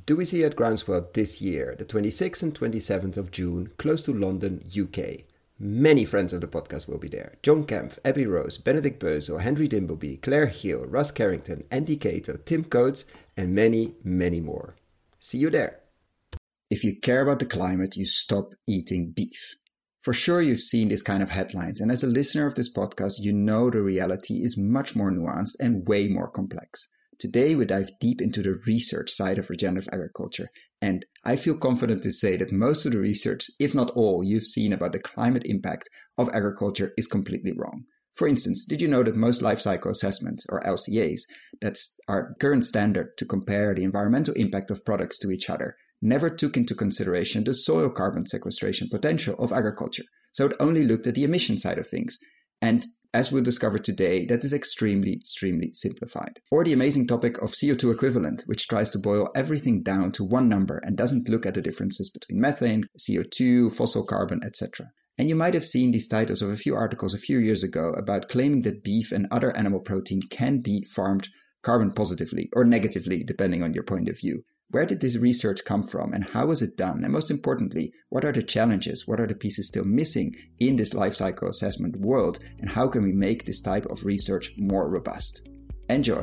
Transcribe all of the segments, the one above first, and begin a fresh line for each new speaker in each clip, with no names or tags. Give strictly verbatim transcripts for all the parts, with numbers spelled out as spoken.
do we see at Groundswell this year, the twenty-sixth and twenty-seventh of June, close to London, U K. Many friends of the podcast will be there. John Kempf, Abby Rose, Benedict Bösel, Henry Dimbleby, Claire Hill, Russ Carrington, Andy Cato, Tim Coates, and many, many more. See you there. If you care about the climate, you stop eating beef. For sure, you've seen this kind of headlines, and as a listener of this podcast, you know the reality is much more nuanced and way more complex. Today, we dive deep into the research side of regenerative agriculture, and I feel confident to say that most of the research, if not all, you've seen about the climate impact of agriculture is completely wrong. For instance, did you know that most life cycle assessments, or L C As, that's our current standard to compare the environmental impact of products to each other, never took into consideration the soil carbon sequestration potential of agriculture. So it only looked at the emission side of things. And as we'll discover today, that is extremely, extremely simplified. Or the amazing topic of C O two equivalent, which tries to boil everything down to one number and doesn't look at the differences between methane, C O two, fossil carbon, et cetera. And you might have seen these titles of a few articles a few years ago about claiming that beef and other animal protein can be farmed carbon positively or negatively, depending on your point of view. Where did this research come from and how was it done? And most importantly, what are the challenges? What are the pieces still missing in this life cycle assessment world? And how can we make this type of research more robust? Enjoy.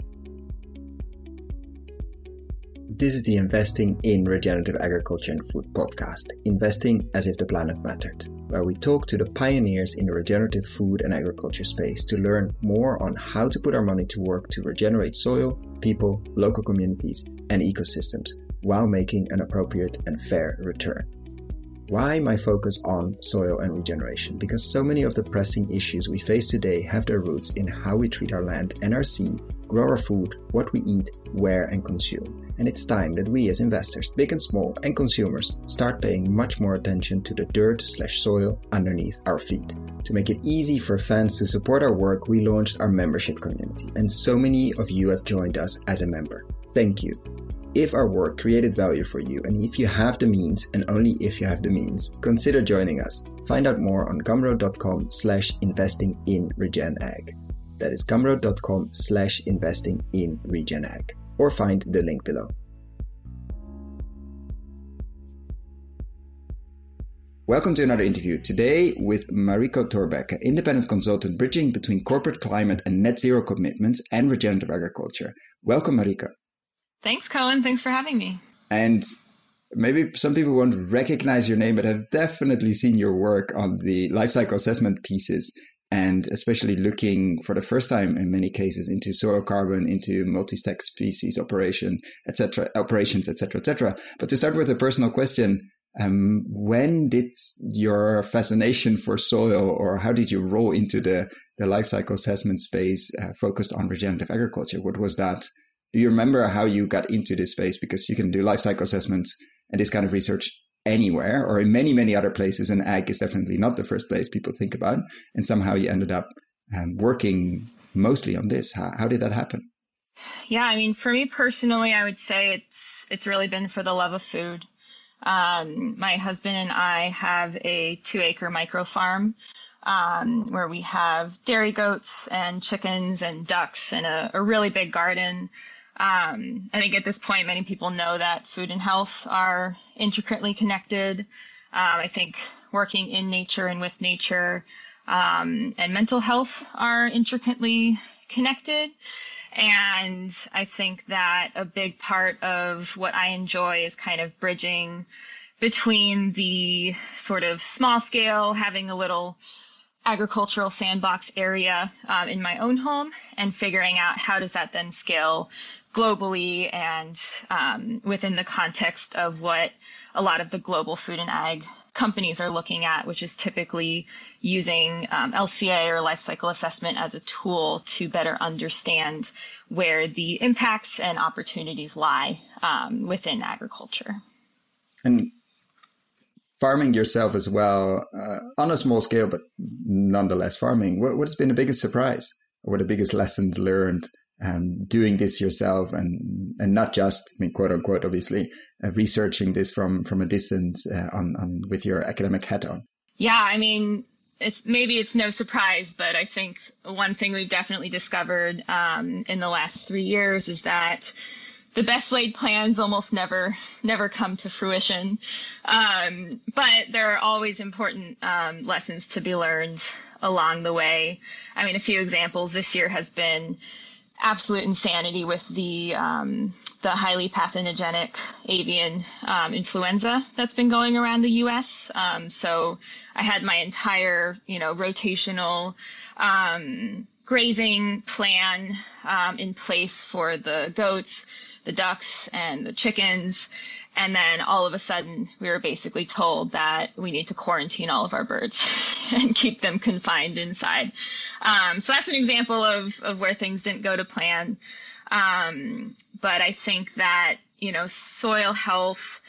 This is the Investing in Regenerative Agriculture and Food podcast, Investing as if the planet mattered, where we talk to the pioneers in the regenerative food and agriculture space to learn more on how to put our money to work to regenerate soil, people, local communities, and ecosystems while making an appropriate and fair return. Why my focus on soil and regeneration? Because so many of the pressing issues we face today have their roots in how we treat our land and our sea, grow our food, what we eat, where and consume. And it's time that we as investors, big and small, and consumers start paying much more attention to the dirt slash soil underneath our feet. To make it easy for fans to support our work, we launched our membership community, and so many of you have joined us as a member. Thank you. If our work created value for you, and if you have the means, and only if you have the means, consider joining us. Find out more on gumroad.com slash investing in regen ag. That is gumroad.com slash investing in regen ag. Or find the link below. Welcome to another interview. Today with Mariko Thorbecke, independent consultant bridging between corporate climate and net zero commitments and regenerative agriculture. Welcome, Mariko.
Thanks, Cohen. Thanks for having me.
And maybe some people won't recognize your name, but have definitely seen your work on the life cycle assessment pieces, and especially looking for the first time in many cases into soil carbon, into multi-stack species operation, et cetera, operations, et cetera, et cetera. But to start with a personal question, um, when did your fascination for soil, or how did you roll into the, the life cycle assessment space uh, focused on regenerative agriculture? What was that? Do you remember how you got into this space? Because you can do life cycle assessments and this kind of research anywhere or in many, many other places. And ag is definitely not the first place people think about. And somehow you ended up um, working mostly on this. How, how did that happen?
Yeah, I mean, for me personally, I would say it's it's really been for the love of food. Um, my husband and I have a two acre micro farm um, where we have dairy goats and chickens and ducks and a, a really big garden. Um, I think at this point, many people know that food and health are intricately connected. Um, I think working in nature and with nature um, and mental health are intricately connected. And I think that a big part of what I enjoy is kind of bridging between the sort of small scale, having a little agricultural sandbox area um, in my own home, and figuring out how does that then scale globally and um, within the context of what a lot of the global food and ag companies are looking at, which is typically using um, L C A or life cycle assessment as a tool to better understand where the impacts and opportunities lie um, within agriculture.
And farming yourself as well, uh, on a small scale, but nonetheless farming, what, what's been the biggest surprise or the biggest lessons learned um, doing this yourself and and not just, I mean, quote unquote, obviously, uh, researching this from, from a distance uh, on, on with your academic hat on?
Yeah, I mean, it's maybe it's no surprise, but I think one thing we've definitely discovered um, in the last three years is that the best laid plans almost never, never come to fruition. Um, but there are always important um, lessons to be learned along the way. I mean, a few examples this year has been absolute insanity with the um, the highly pathogenic avian um, influenza that's been going around the U S. Um, so I had my entire, you know, rotational um, grazing plan um, in place for the goats, the ducks, and the chickens. And then all of a sudden, we were basically told that we need to quarantine all of our birds and keep them confined inside. Um, so that's an example of, of where things didn't go to plan. Um, but I think that, you know, soil health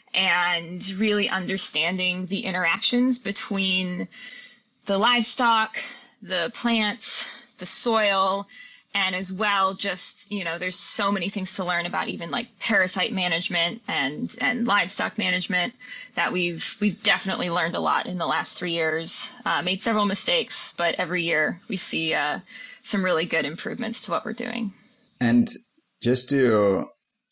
and really understanding the interactions between the livestock, the plants, the soil, and as well, just, you know, there's so many things to learn about even like parasite management and, and livestock management that we've, we've definitely learned a lot in the last three years, uh, made several mistakes, but every year we see, uh, some really good improvements to what we're doing.
And just to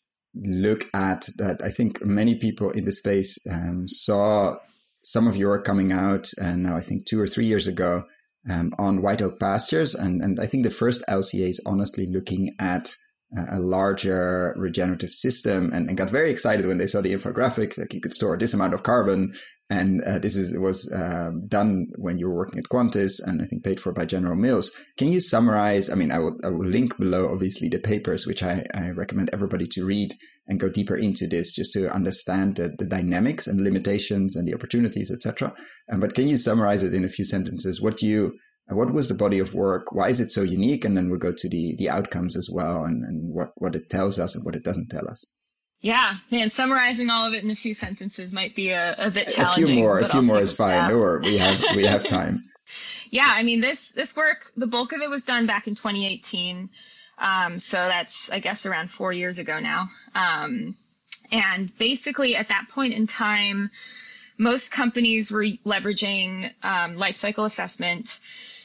look at that, I think many people in the space, um, saw some of your coming out, and now I think two or three years ago, Um, on White Oak Pastures. And, and I think the first L C A is honestly looking at uh, a larger regenerative system, and, and got very excited when they saw the infographics, like you could store this amount of carbon. And uh, this is was um, done when you were working at Qantas, and I think paid for by General Mills. Can you summarize? I mean, I will, I will link below, obviously, the papers, which I, I recommend everybody to read and go deeper into this, just to understand the, the dynamics and limitations and the opportunities, et cetera. Um, but can you summarize it in a few sentences? What you, what was the body of work? Why is it so unique? And then we'll go to the the outcomes as well, and, and what, what it tells us and what it doesn't tell us.
Yeah, man, summarizing all of it in a few sentences might be a, a bit challenging.
A few more, a few more is fine. No worries, we have we have time.
Yeah, I mean, this this work, the bulk of it was done back in twenty eighteen. Um, so that's, I guess, around four years ago now. Um, and basically at that point in time, most companies were leveraging um, life cycle assessment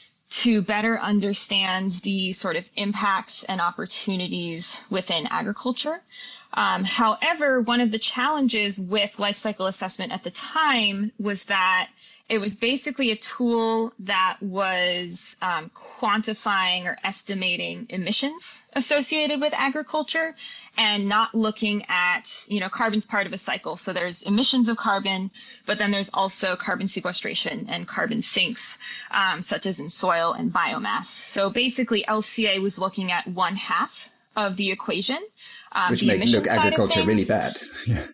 to better understand the sort of impacts and opportunities within agriculture. Um, however, one of the challenges with life cycle assessment at the time was that it was basically a tool that was um, quantifying or estimating emissions associated with agriculture and not looking at, you know, carbon's part of a cycle. So there's emissions of carbon, but then there's also carbon sequestration and carbon sinks, um, such as in soil and biomass. So basically L C A was looking at one half of the equation. Um,
Which makes look agriculture
things,
really bad. Yeah.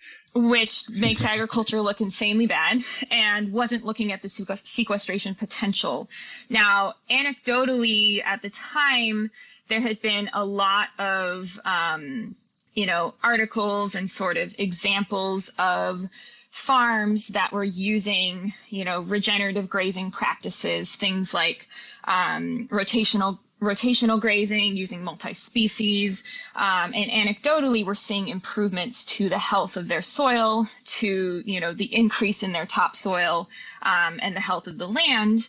Which makes agriculture look insanely bad, and wasn't looking at the sequestration potential. Now, anecdotally, at the time, there had been a lot of, um, you know, articles and sort of examples of farms that were using, you know, regenerative grazing practices, things like um, rotational rotational grazing, using multi-species, um, and anecdotally, we're seeing improvements to the health of their soil, to, you know, the increase in their topsoil, um, and the health of the land.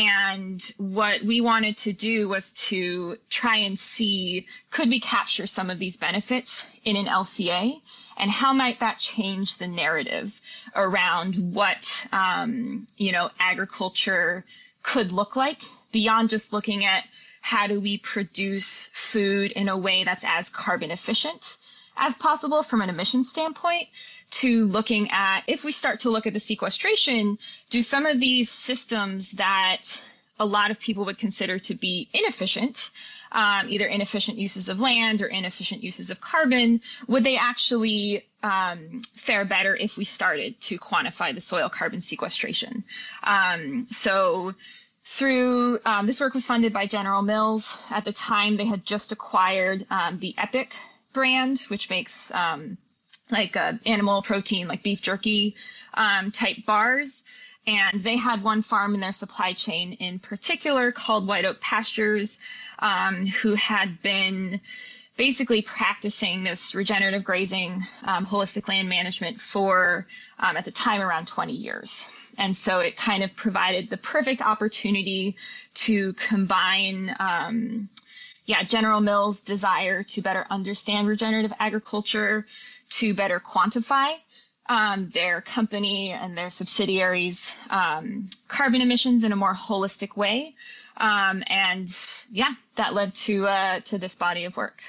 And what we wanted to do was to try and see, could we capture some of these benefits in an L C A? And how might that change the narrative around what, um, you know, agriculture could look like, beyond just looking at how do we produce food in a way that's as carbon efficient as possible from an emission standpoint, to looking at, if we start to look at the sequestration, do some of these systems that a lot of people would consider to be inefficient, um, either inefficient uses of land or inefficient uses of carbon, would they actually um, fare better if we started to quantify the soil carbon sequestration? Um, so Through um, this work was funded by General Mills. At the time, they had just acquired um, the Epic brand, which makes um, like uh, animal protein, like beef jerky um, type bars. And they had one farm in their supply chain in particular called White Oak Pastures, um, who had been basically practicing this regenerative grazing, um, holistic land management for, um, at the time, around twenty years. And so it kind of provided the perfect opportunity to combine, um, yeah, General Mills' desire to better understand regenerative agriculture, to better quantify um, their company and their subsidiaries' um, carbon emissions in a more holistic way. Um, and yeah, that led to uh, to this body of work.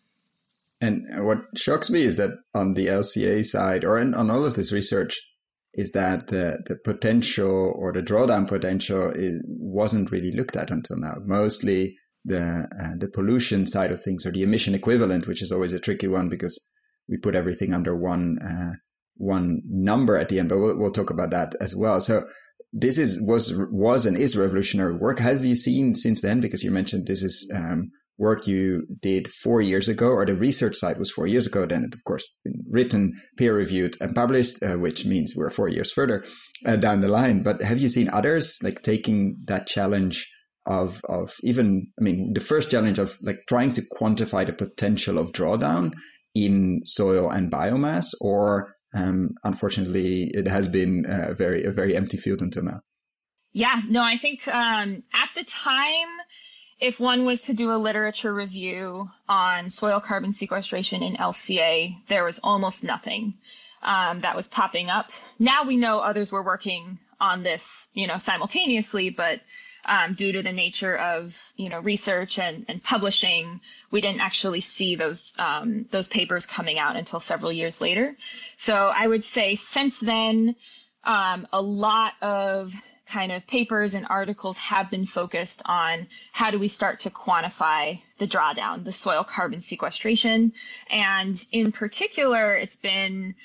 And what shocks me is that on the L C A side, or in, on all of this research, is that the, the potential or the drawdown potential is, wasn't really looked at until now. Mostly the uh, the pollution side of things, or the emission equivalent, which is always a tricky one because we put everything under one uh, one number at the end. But we'll, we'll talk about that as well. So this is was was and is revolutionary work. Have you seen since then? Because you mentioned this is um, work you did four years ago, or the research side was four years ago. Then it, of course, been written, peer-reviewed, and published, uh, which means we're four years further uh, down the line. But have you seen others like taking that challenge of of even, I mean, the first challenge of like trying to quantify the potential of drawdown in soil and biomass, or um, unfortunately, it has been a very a very empty field until now?
Yeah, no, I think um, at the time, if one was to do a literature review on soil carbon sequestration in L C A, there was almost nothing um, that was popping up. Now we know others were working on this, you know, simultaneously, but um, due to the nature of, you know, research and, and publishing, we didn't actually see those um, those papers coming out until several years later. So I would say since then, um, a lot of kind of papers and articles have been focused on how do we start to quantify the drawdown, the soil carbon sequestration. And in particular, it's been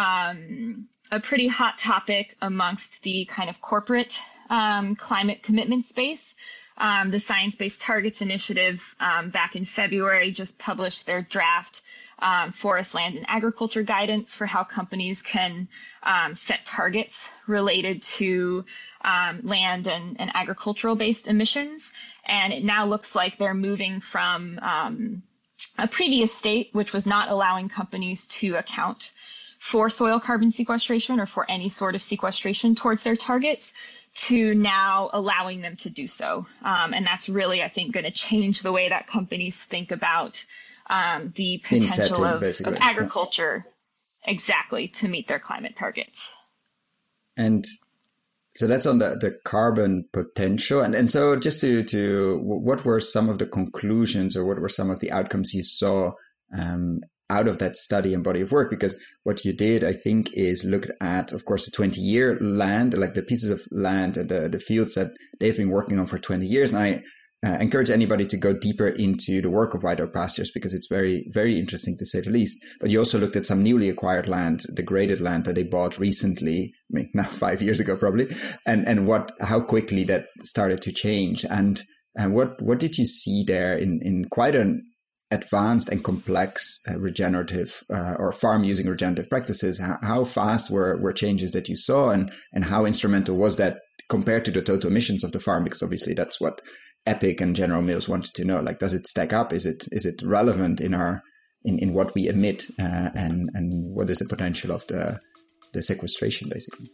um, a pretty hot topic amongst the kind of corporate um, climate commitment space. Um, the Science Based Targets Initiative um, back in February just published their draft um, forest, land, and agriculture guidance for how companies can um, set targets related to um, land and, and agricultural-based emissions. And it now looks like they're moving from um, a previous state, which was not allowing companies to account for soil carbon sequestration or for any sort of sequestration towards their targets, to now allowing them to do so. Um, and that's really, I think, going to change the way that companies think about um, the potential of, of agriculture, yeah. exactly, to meet their climate targets.
And so that's on the, the carbon potential. And, and so just to, to, what were some of the conclusions, or what were some of the outcomes you saw um, out of that study and body of work? Because what you did, I think, is looked at, of course, the twenty year land, like the pieces of land and the, the fields that they've been working on for twenty years. And I uh, encourage anybody to go deeper into the work of White Oak Pastures, because it's very, very interesting to say the least. But you also looked at some newly acquired land, degraded land that they bought recently, I mean, now five years ago, probably, and, and what, how quickly that started to change. And, and what, what did you see there in, in quite an advanced and complex uh, regenerative uh, or farm using regenerative practices? How, how fast were, were changes that you saw, and, and how instrumental was that compared to the total emissions of the farm? Because obviously that's what EPIC and General Mills wanted to know. Like, does it stack up? Is it is it relevant in our in, in what we emit, uh, and and what is the potential of the the sequestration, basically?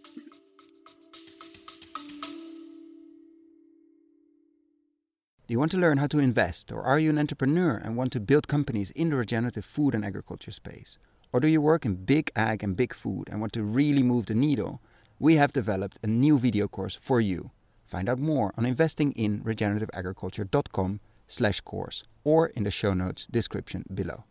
Do you want to learn how to invest, or are you an entrepreneur and want to build companies in the regenerative food and agriculture space? Or do you work in big ag and big food and want to really move the needle? We have developed a new video course for you. Find out more on investinginregenerativeagriculture.com slash course or in the show notes description below.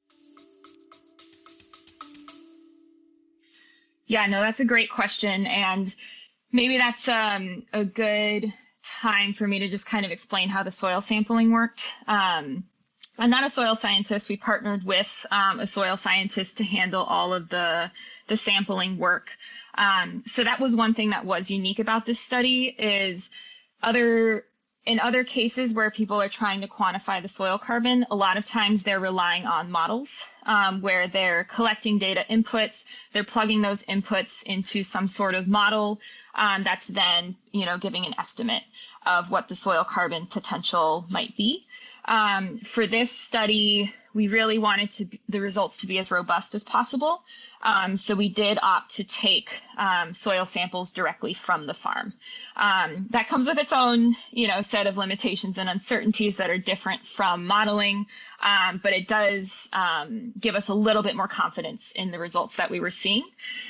Yeah, no, that's a great question. And maybe that's um, a good time for me to just kind of explain how the soil sampling worked. Um, I'm not a soil scientist. We partnered with um, a soil scientist to handle all of the, the sampling work. Um, so that was one thing that was unique about this study. Is other in other cases where people are trying to quantify the soil carbon, a lot of times they're relying on models um, where they're collecting data inputs, they're plugging those inputs into some sort of model um, that's then, you know, giving an estimate of what the soil carbon potential might be. Um, for this study, we really wanted to the results to be as robust as possible. Um, so we did opt to take um, soil samples directly from the farm. Um, that comes with its own, you know, set of limitations and uncertainties that are different from modeling, um, but it does um, give us a little bit more confidence in the results that we were seeing.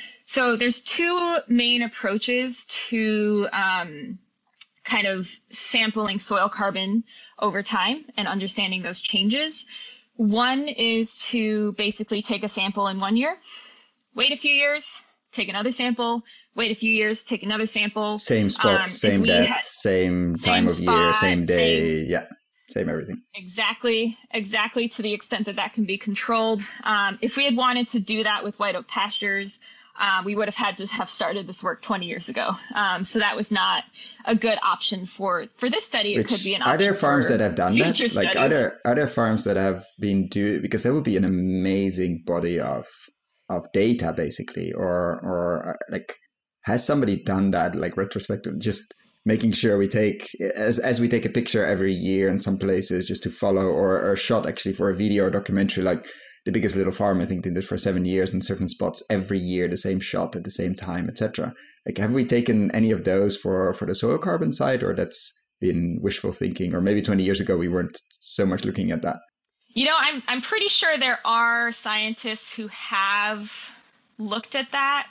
So there's two main approaches to um, kind of sampling soil carbon over time and understanding those changes. One is to basically take a sample in one year, wait a few years, take another sample, wait a few years, take another sample.
Same spot, um, same depth, had, same time of spot, year, same day. Same, yeah, same everything.
Exactly, exactly to the extent that that can be controlled. Um, if we had wanted to do that with white oak pastures, Uh, we would have had to have started this work twenty years ago. Um, so that was not a good option for, for this study. It
Which,
could be an option.
Are there farms that have done that?
Studies.
Like, are there, are there farms that have been do because there would be an amazing body of of data, basically, or or like, has somebody done that, like retrospective, just making sure we take as as we take a picture every year in some places just to follow, or, or a shot actually for a video or documentary, like The Biggest Little Farm, I think, did this for seven years in certain spots every year, the same shot at the same time, et cetera. Like, have we taken any of those for, for the soil carbon side, or that's been wishful thinking, or maybe twenty years ago we weren't so much looking at that?
You know, I'm I'm pretty sure there are scientists who have looked at that.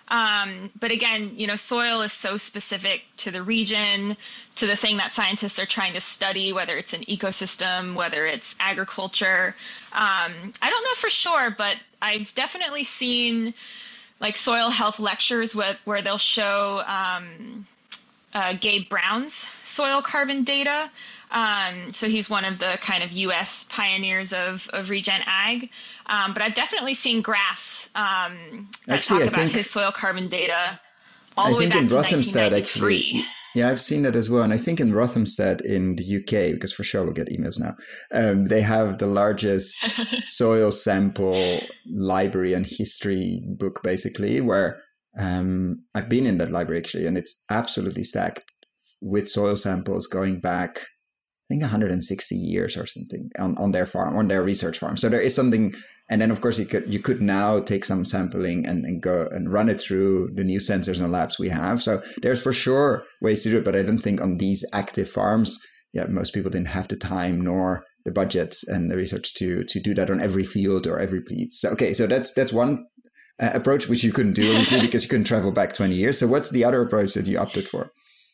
Um, but again, you know, soil is so specific to the region, to the thing that scientists are trying to study, whether it's an ecosystem, whether it's agriculture. Um, I don't know for sure, but I've definitely seen like soil health lectures with, where they'll show um, uh, Gabe Brown's soil carbon data. Um, so he's one of the kind of U S pioneers of, of regen ag. Um, but I've definitely seen graphs um, that actually, talk I about think, his soil carbon data all
I
the way
think
back
in
to
Rothamsted,
nineteen ninety-three.
Actually, yeah, I've seen that as well. And I think in Rothamsted in the U K, because for sure we'll get emails now, um, they have the largest soil sample library and history book, basically, where um, I've been in that library, actually, and it's absolutely stacked with soil samples going back, I think one hundred sixty years or something on, on their farm, on their research farm. So there is something, and then of course you could you could now take some sampling and, and go and run it through the new sensors and labs we have. So there's for sure ways to do it, but I don't think on these active farms, yeah, most people didn't have the time nor the budgets and the research to to do that on every field or every piece. So okay, so that's that's one uh, approach which you couldn't do obviously because you couldn't travel back twenty years. So what's the other approach that you opted for?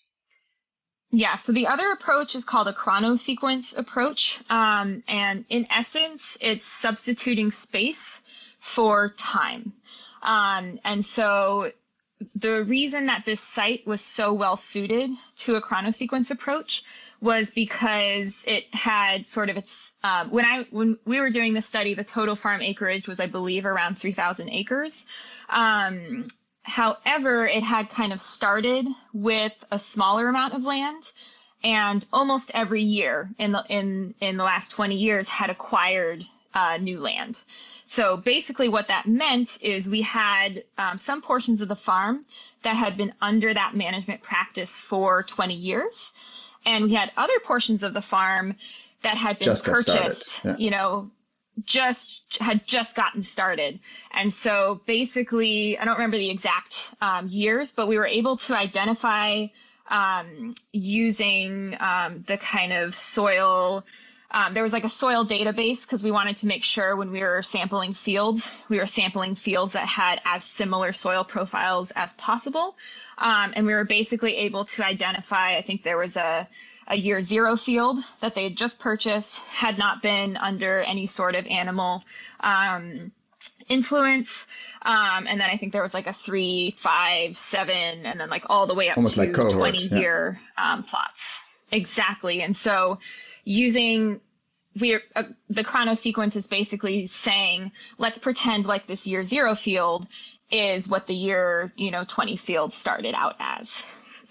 Yeah, so the other approach is called a chronosequence approach. Um, and in essence, it's substituting space for time. Um, and so the reason that this site was so well suited to a chronosequence approach was because it had sort of its, um, when I, when we were doing the study, the total farm acreage was, I believe, around three thousand acres. Um, However, it had kind of started with a smaller amount of land, and almost every year in the in in the last twenty years had acquired uh, new land. So basically, what that meant is we had um, some portions of the farm that had been under that management practice for twenty years, and we had other portions of the farm that had been
Just
purchased.
Yeah.
You know. just had just gotten started. And so basically, I don't remember the exact um, years, but we were able to identify um, using um, the kind of soil, um, there was like a soil database because we wanted to make sure when we were sampling fields, we were sampling fields that had as similar soil profiles as possible. Um, and we were basically able to identify, I think there was a a year zero field that they had just purchased, had not been under any sort of animal um, influence. Um, and then I think there was like a three, five, seven, and then like all the way up
Almost
to
like cohorts,
twenty
yeah.
year um, plots. Exactly. And so using we're uh, the chronosequence is basically saying, let's pretend like this year zero field is what the year, you know, twenty field started out as.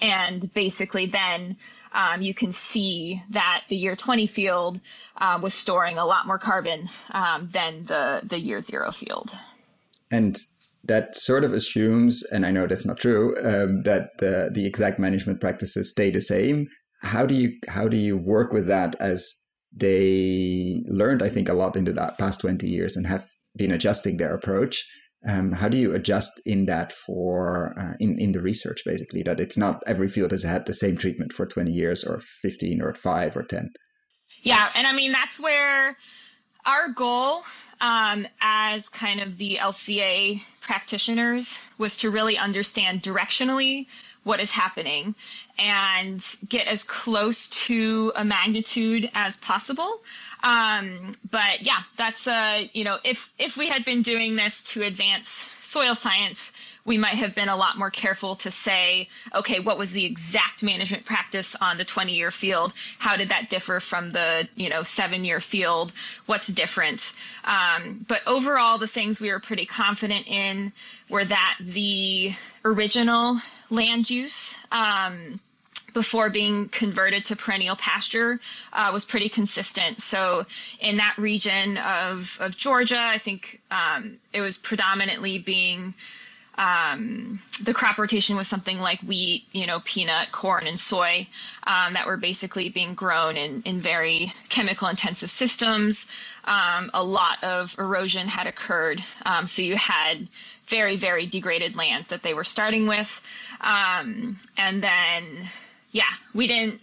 And basically then um, you can see that the year twenty field uh, was storing a lot more carbon um, than the, the year zero field.
And that sort of assumes, and I know that's not true, um, that the, the exact management practices stay the same. How do you how do you work with that as they learned, I think, a lot into that past twenty years and have been adjusting their approach? Um, how do you adjust in that for uh, in in the research, basically, that it's not every field has had the same treatment for twenty years or fifteen or five or ten?
Yeah, and I mean that's where our goal um, as kind of the L C A practitioners was to really understand directionally what is happening and get as close to a magnitude as possible. Um, but yeah, that's, uh, you know, if, if we had been doing this to advance soil science, we might have been a lot more careful to say, okay, what was the exact management practice on the twenty year field? How did that differ from the, you know, seven year field? What's different? Um, but overall, the things we were pretty confident in were that the original land use, um, before being converted to perennial pasture uh, was pretty consistent. So in that region of, of Georgia, I think um, it was predominantly being, um, the crop rotation was something like wheat, you know, peanut, corn, and soy um, that were basically being grown in, in very chemical intensive systems. Um, a lot of erosion had occurred. Um, so you had very, very degraded land that they were starting with. Um, and then, yeah, we didn't,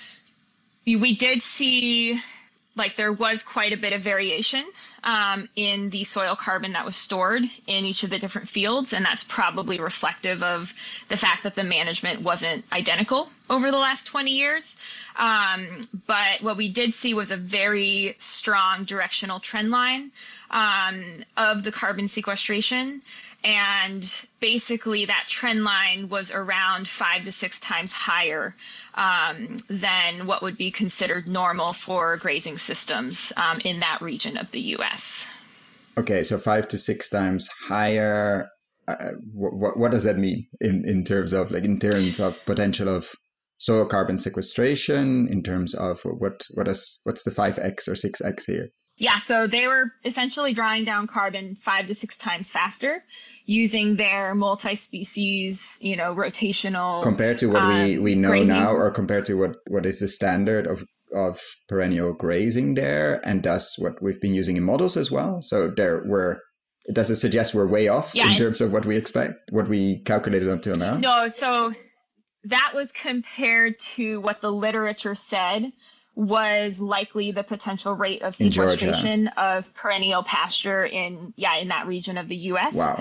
we did see, like, there was quite a bit of variation um, in the soil carbon that was stored in each of the different fields. And that's probably reflective of the fact that the management wasn't identical over the last twenty years. Um, but what we did see was a very strong directional trend line um, of the carbon sequestration. And basically that trend line was around five to six times higher um, than what would be considered normal for grazing systems um, in that region of the U S.
Okay, so five to six times higher. Uh, what what does that mean in, in terms of like in terms of potential of soil carbon sequestration? In terms of what what is what's the five x or six x here?
Yeah, so they were essentially drawing down carbon five to six times faster using their multi-species, you know, rotational.
Compared to what um, we, we know
grazing.
now, or compared to what, what is the standard of, of perennial grazing there, and thus what we've been using in models as well. So there were, does it suggest we're way off yeah, in terms of what we expect, what we calculated until now?
No, so that was compared to what the literature said was likely the potential rate of sequestration of perennial pasture in, yeah, in that region of the U S.
Wow.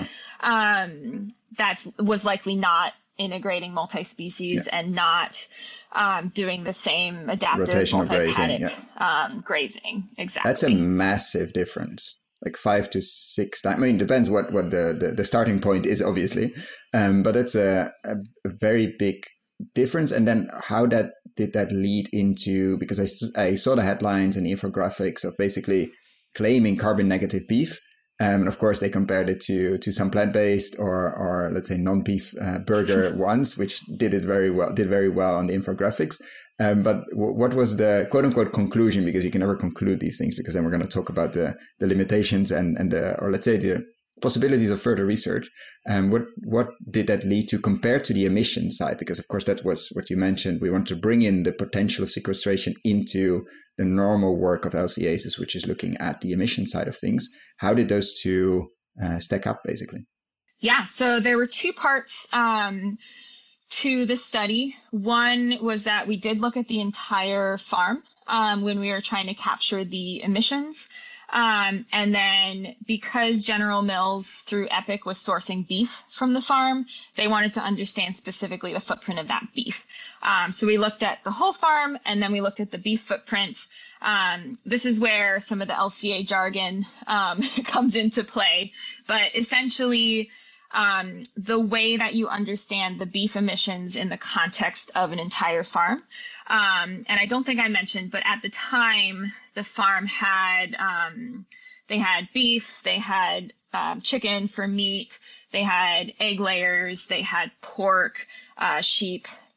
Um, that was likely not integrating multi-species yeah. and not um, doing the same adaptive
rotational
multi-paddock
grazing, yeah.
um, grazing. Exactly.
That's a massive difference. Like five to six times. I mean, it depends what, what the, the, the starting point is, obviously. Um, but it's a, a, a very big difference. And then how that did that lead into, because I, I saw the headlines and infographics of basically claiming carbon negative beef. Um, and of course, they compared it to to some plant-based or or let's say non-beef uh, burger ones, which did it very well, did very well on the infographics. Um, but w- what was the quote unquote conclusion? Because you can never conclude these things, because then we're going to talk about the the limitations and and the, or let's say the possibilities of further research. And um, what what did that lead to compared to the emission side? Because of course that was what you mentioned. We want to bring in the potential of sequestration into the normal work of L C As, which is looking at the emission side of things. How did those two uh, stack up, basically?
Yeah, so there were two parts um, to the study. One was that we did look at the entire farm um, when we were trying to capture the emissions. Um, and then because General Mills through EPIC was sourcing beef from the farm, they wanted to understand specifically the footprint of that beef. Um, so we looked at the whole farm, and then we looked at the beef footprint. Um, this is where some of the L C A jargon um, comes into play. But essentially, um, the way that you understand the beef emissions in the context of an entire farm. Um, and I don't think I mentioned, but at the time, the farm had, um, they had beef, they had um, chicken for meat, they had egg layers, they had pork, uh, sheep,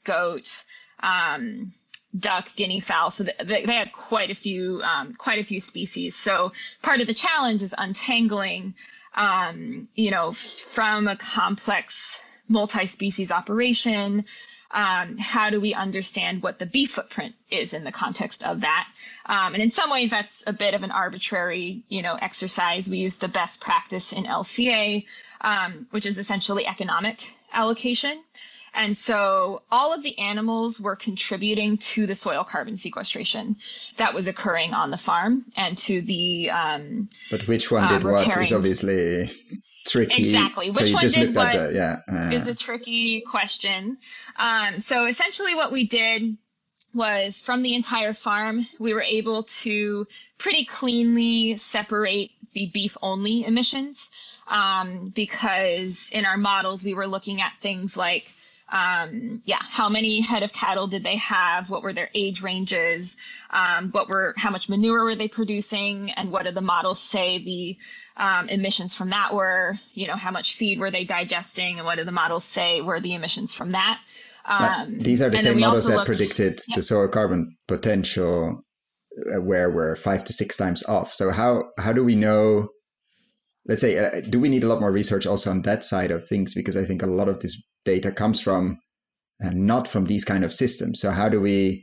goat, um, duck, guinea fowl. So they, they had quite a few, um, quite a few species. So part of the challenge is untangling, um, you know, from a complex multi-species operation. Um, how do we understand what the beef footprint is in the context of that? Um, and in some ways, that's a bit of an arbitrary, you know, exercise. We use the best practice in L C A, um, which is essentially economic allocation. And so all of the animals were contributing to the soil carbon sequestration that was occurring on the farm and to the um,
But which one did
um,
what is obviously tricky.
Exactly.
So
Which
you
one
just
did
looked
what
at the, yeah, uh,
is a tricky question. Um, so essentially what we did was from the entire farm, we were able to pretty cleanly separate the beef only emissions um, because in our models, we were looking at things like Um, yeah, how many head of cattle did they have? What were their age ranges? Um, what were, how much manure were they producing? And what did the models say the um, emissions from that were? You know, how much feed were they digesting? And what did the models say were the emissions from that? Um,
these are the same models that
looked,
predicted yeah. the soil carbon potential, uh, where we're five to six times off. So how how do we know? Let's say, uh, do we need a lot more research also on that side of things? Because I think a lot of this data comes from, and uh, not from these kind of systems. So how do we?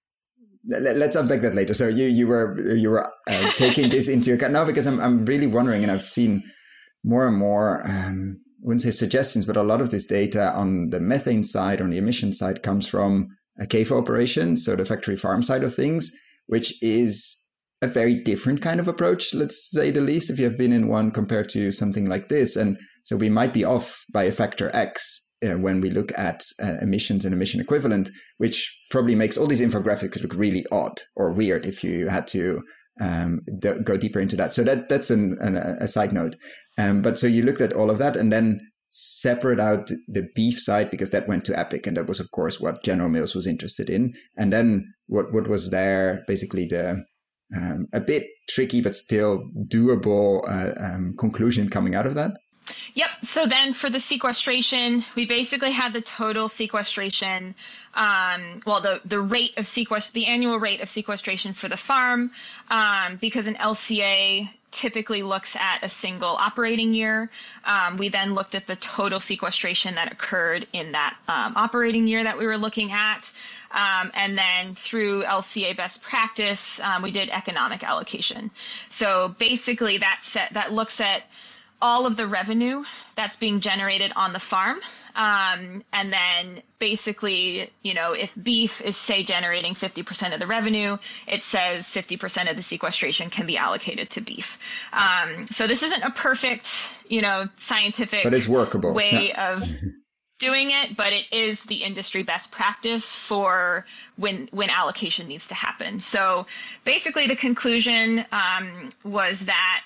Let, let's unpack that later. So you you were you were uh, taking this into account now, because I'm I'm really wondering, and I've seen more and more. Um, I wouldn't say suggestions, but a lot of this data on the methane side, on the emission side, comes from a C A F O operation, so the factory farm side of things, which is a very different kind of approach, let's say the least, if you have been in one compared to something like this. And so we might be off by a factor X uh, when we look at uh, emissions and emission equivalent, which probably makes all these infographics look really odd or weird if you had to um, d- go deeper into that. So that that's an, an, a side note. Um, but so you looked at all of that and then separate out the beef side, because that went to EPIC, and that was, of course, what General Mills was interested in. And then what, what was there, basically the Um, a bit tricky, but still doable uh, um, conclusion coming out of that?
Yep. So then for the sequestration, we basically had the total sequestration, um, well, the, the rate of sequest, the annual rate of sequestration for the farm, um, because an L C A typically looks at a single operating year. Um, we then looked at the total sequestration that occurred in that um, operating year that we were looking at. Um, and then through L C A best practice, um, we did economic allocation. So basically that set, that looks at all of the revenue that's being generated on the farm. Um, and then basically, you know, if beef is, say, generating fifty percent of the revenue, it says fifty percent of the sequestration can be allocated to beef. Um, so this isn't a perfect, you know, scientific
but it's workable.
way
yeah.
of doing it, but it is the industry best practice for when when allocation needs to happen. So basically the conclusion um, was that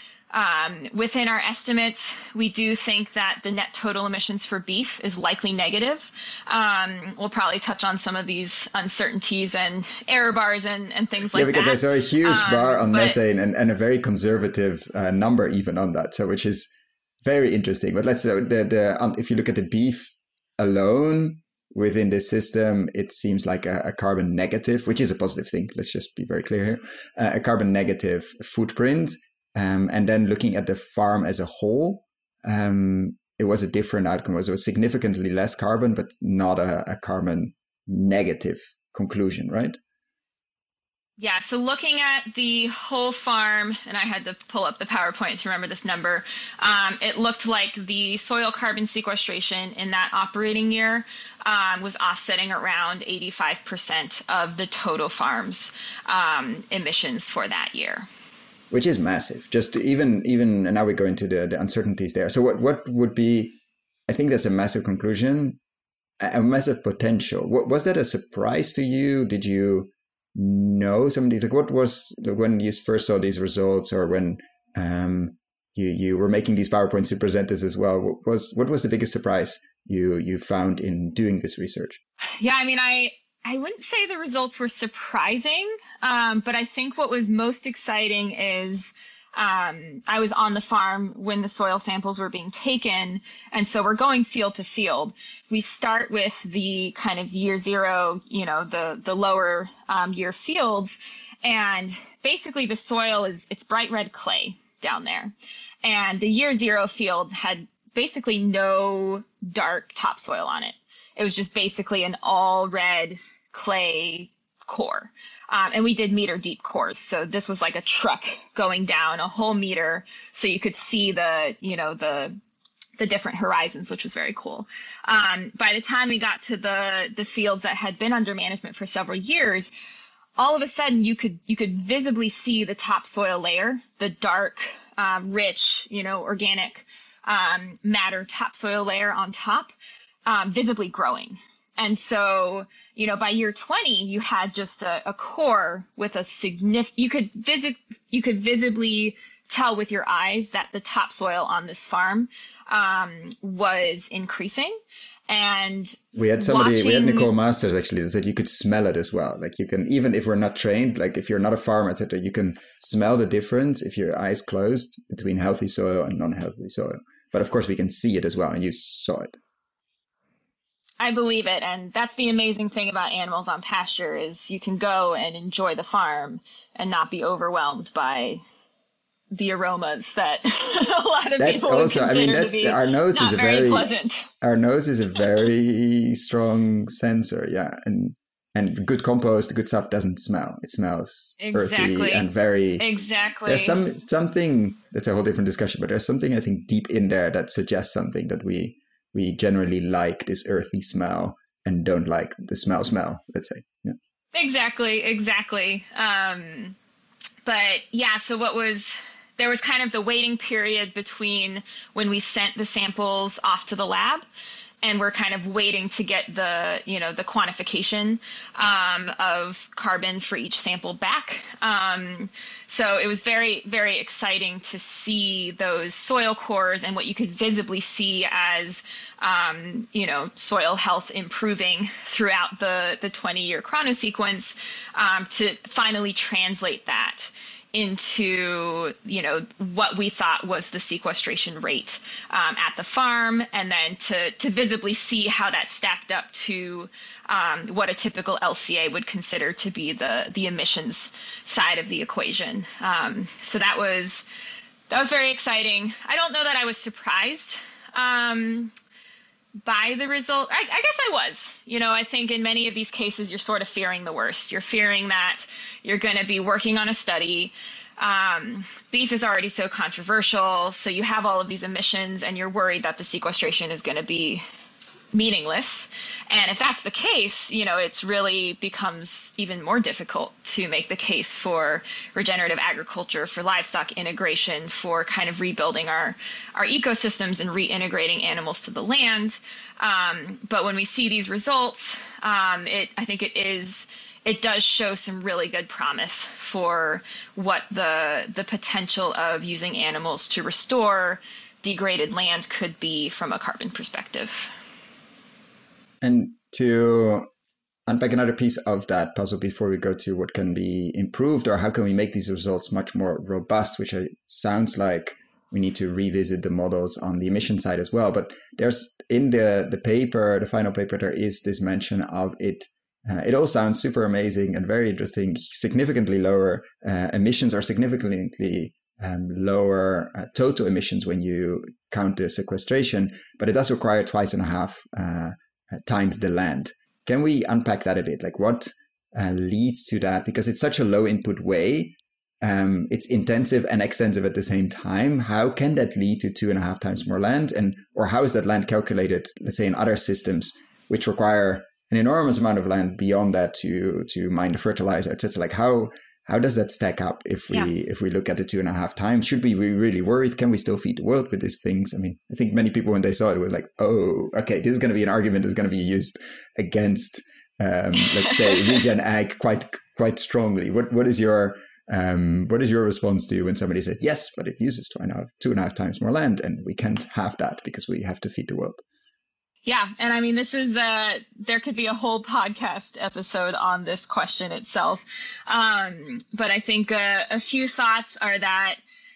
Um, within our estimates, we do think that the net total emissions for beef is likely negative. Um, we'll probably touch on some of these uncertainties and error bars and, and things like that.
Yeah, because
that.
I saw a huge
um,
bar on
but,
methane and, and a very conservative uh, number even on that, so which is very interesting. But let's say uh, the the um, if you look at the beef alone within this system, it seems like a, a carbon negative, which is a positive thing. Let's just be very clear here: uh, a carbon negative footprint. Um, and then looking at the farm as a whole, um, it was a different outcome. It was significantly less carbon, but not a, a carbon negative conclusion, right?
Yeah, so looking at the whole farm, and I had to pull up the PowerPoint to remember this number, um, it looked like the soil carbon sequestration in that operating year um, was offsetting around eighty-five percent of the total farm's um, emissions for that year.
Which is massive. Just even, even and now we go into the, the uncertainties there. So what, what would be, I think that's a massive conclusion, a, a massive potential. What, was that a surprise to you? Did you know some of these, like what was, when you first saw these results, or when um, you, you were making these PowerPoints to present this as well, what was, what was the biggest surprise you, you found in doing this research?
Yeah, I mean, I, I wouldn't say the results were surprising, um, but I think what was most exciting is um, I was on the farm when the soil samples were being taken. And so we're going field to field. We start with the kind of year zero, you know, the, the lower um, year fields. And basically the soil is, it's bright red clay down there. And the year zero field had basically no dark topsoil on it. It was just basically an all red clay core. Um, and we did meter deep cores. So this was like a truck going down a whole meter. So you could see the, you know, the, the different horizons, which was very cool. Um, by the time we got to the, the fields that had been under management for several years, all of a sudden you could, you could visibly see the topsoil layer, the dark, uh, rich, you know, organic, um, matter topsoil layer on top, um, visibly growing. And so, you know, by year twenty, you had just a, a core with a significant, you could visit, you could visibly tell with your eyes that the topsoil on this farm, um, was increasing. And
we had somebody,
watching...
we had Nicole Masters actually that said you could smell it as well. Like you can, even if we're not trained, like if you're not a farmer, et cetera, you can smell the difference if your eyes closed between healthy soil and non-healthy soil. But of course we can see it as well, and you saw it.
I believe it. And that's the amazing thing about animals on pasture is you can go and enjoy the farm and not be overwhelmed by the aromas that a lot of
that's
people
also,
would
I mean,
consider
that's
to be
our nose
not
is a
very,
very
pleasant.
Our nose is a very strong sensor, yeah, and and good compost, good stuff doesn't smell. It smells
Exactly.
earthy and very
Exactly.
There's some something that's a whole different discussion, but there's something I think deep in there that suggests something that we we generally like this earthy smell and don't like the smell smell. Let's say, yeah.
Exactly. Exactly. Um, but yeah, so what was. There was kind of the waiting period between when we sent the samples off to the lab and we're kind of waiting to get the, you know, the quantification um, of carbon for each sample back. Um, so it was very, very exciting to see those soil cores and what you could visibly see as, um, you know, soil health improving throughout the, the twenty-year chronosequence um, to finally translate that into, you know, what we thought was the sequestration rate um, at the farm, and then to, to visibly see how that stacked up to um, what a typical L C A would consider to be the, the emissions side of the equation. Um, so that was, that was very exciting. I don't know that I was surprised um, by the result. I, I guess I was. You know, I think in many of these cases, you're sort of fearing the worst. You're fearing that you're going to be working on a study. Um, beef is already so controversial, so you have all of these emissions, and you're worried that the sequestration is going to be meaningless. And if that's the case, you know, it's really becomes even more difficult to make the case for regenerative agriculture, for livestock integration, for kind of rebuilding our, our ecosystems and reintegrating animals to the land. Um, but when we see these results, um, it, I think it is, it does show some really good promise for what the, the potential of using animals to restore degraded land could be from a carbon perspective.
And to unpack another piece of that puzzle before we go to what can be improved or how can we make these results much more robust, which sounds like we need to revisit the models on the emission side as well. But there's in the, the paper, the final paper, there is this mention of it. Uh, it all sounds super amazing and very interesting, significantly lower uh, emissions or significantly um, lower uh, total emissions when you count the sequestration, but it does require twice and a half uh, times the land. Can we unpack that a bit? Like what uh, leads to that? Because it's such a low input way. Um, it's intensive and extensive at the same time. How can that lead to two and a half times more land? And or how is that land calculated, let's say in other systems, which require an enormous amount of land beyond that to to mine the fertilizer, et cetera? Like how how does that stack up if we yeah. if we look at the two and a half times? Should we be really worried? Can we still feed the world with these things? I mean, I think many people when they saw it was like, oh, okay, this is going to be an argument that's going to be used against, um, let's say, regen ag quite quite strongly. What what is your um, what is your response to when somebody said yes, but it uses two and a half two and a half times more land, and we can't have that because we have to feed the world?
Yeah. And I mean, this is, uh, there could be a whole podcast episode on this question itself. Um, but I think uh, a few thoughts are that,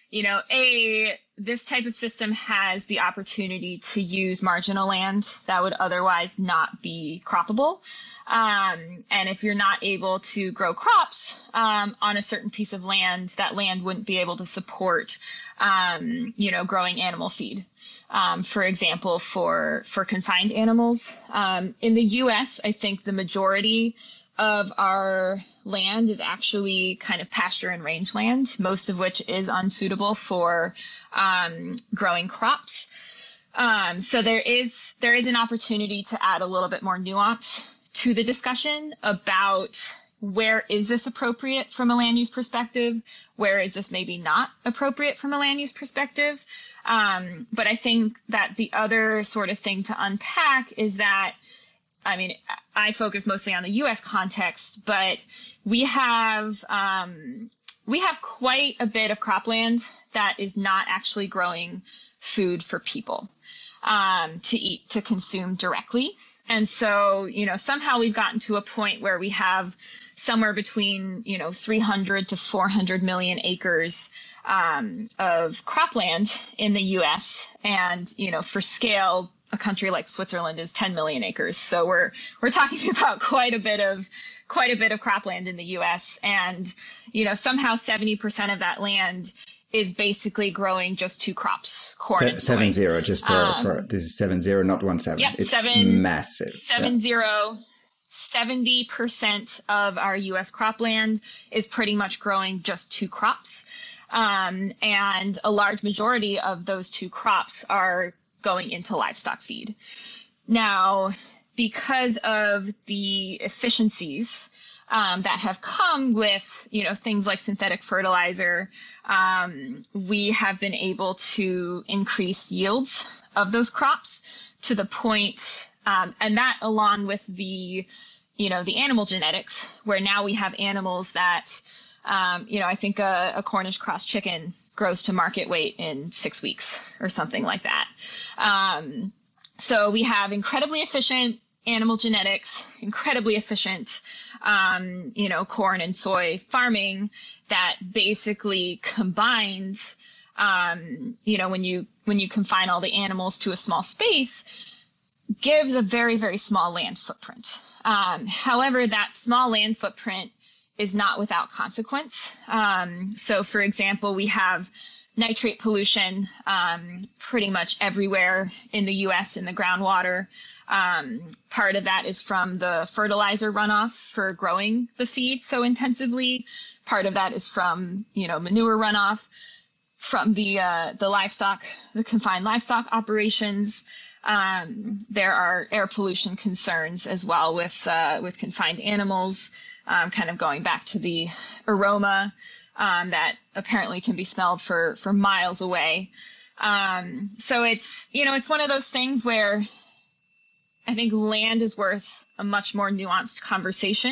you know, a this type of system has the opportunity to use marginal land that would otherwise not be croppable. Um, and if you're not able to grow crops um, on a certain piece of land, that land wouldn't be able to support, um, you know, growing animal feed. Um, for example, for for confined animals. Um, in the U S, I think the majority of our land is actually kind of pasture and rangeland, most of which is unsuitable for um, growing crops. Um, so there is there is an opportunity to add a little bit more nuance to the discussion about where is this appropriate from a land use perspective, where is this maybe not appropriate from a land use perspective. Um, but I think that the other sort of thing to unpack is that, I mean, I focus mostly on the U S context, but we have um, we have quite a bit of cropland that is not actually growing food for people um, to eat, to consume directly. And so, you know, somehow we've gotten to a point where we have somewhere between, you know, three hundred to four hundred million acres um, of cropland in the U S. And, you know, for scale, a country like Switzerland is ten million acres. So we're we're talking about quite a bit of quite a bit of cropland in the U S. And, you know, somehow seventy percent of that land is basically growing just two crops, corn Se- and soy.
Seven zero, just for, um, for this is seven zero, not one seven.
Yep,
it's
seven,
massive.
Seven yeah. zero. seventy percent of our U S cropland is pretty much growing just two crops. Um, and a large majority of those two crops are going into livestock feed. Now, because of the efficiencies um, that have come with, you know, things like synthetic fertilizer, um, we have been able to increase yields of those crops to the point, um, and that along with the, you know, the animal genetics, where now we have animals that, um, you know, I think a, a Cornish cross chicken grows to market weight in six weeks or something like that. Um, so we have incredibly efficient animal genetics, incredibly efficient, um, you know, corn and soy farming that basically combined, um, you know, when you when you confine all the animals to a small space, gives a very, very small land footprint. Um, however, that small land footprint is not without consequence. Um, so, for example, we have nitrate pollution um, pretty much everywhere in the U S in the groundwater. Um, part of that is from the fertilizer runoff for growing the feed so intensively. Part of that is from, you know, manure runoff from the uh, the livestock, the confined livestock operations. Um, there are air pollution concerns as well with uh, with confined animals. Um, kind of going back to the aroma um, that apparently can be smelled for, for miles away. Um, so it's, you know, it's one of those things where I think land is worth a much more nuanced conversation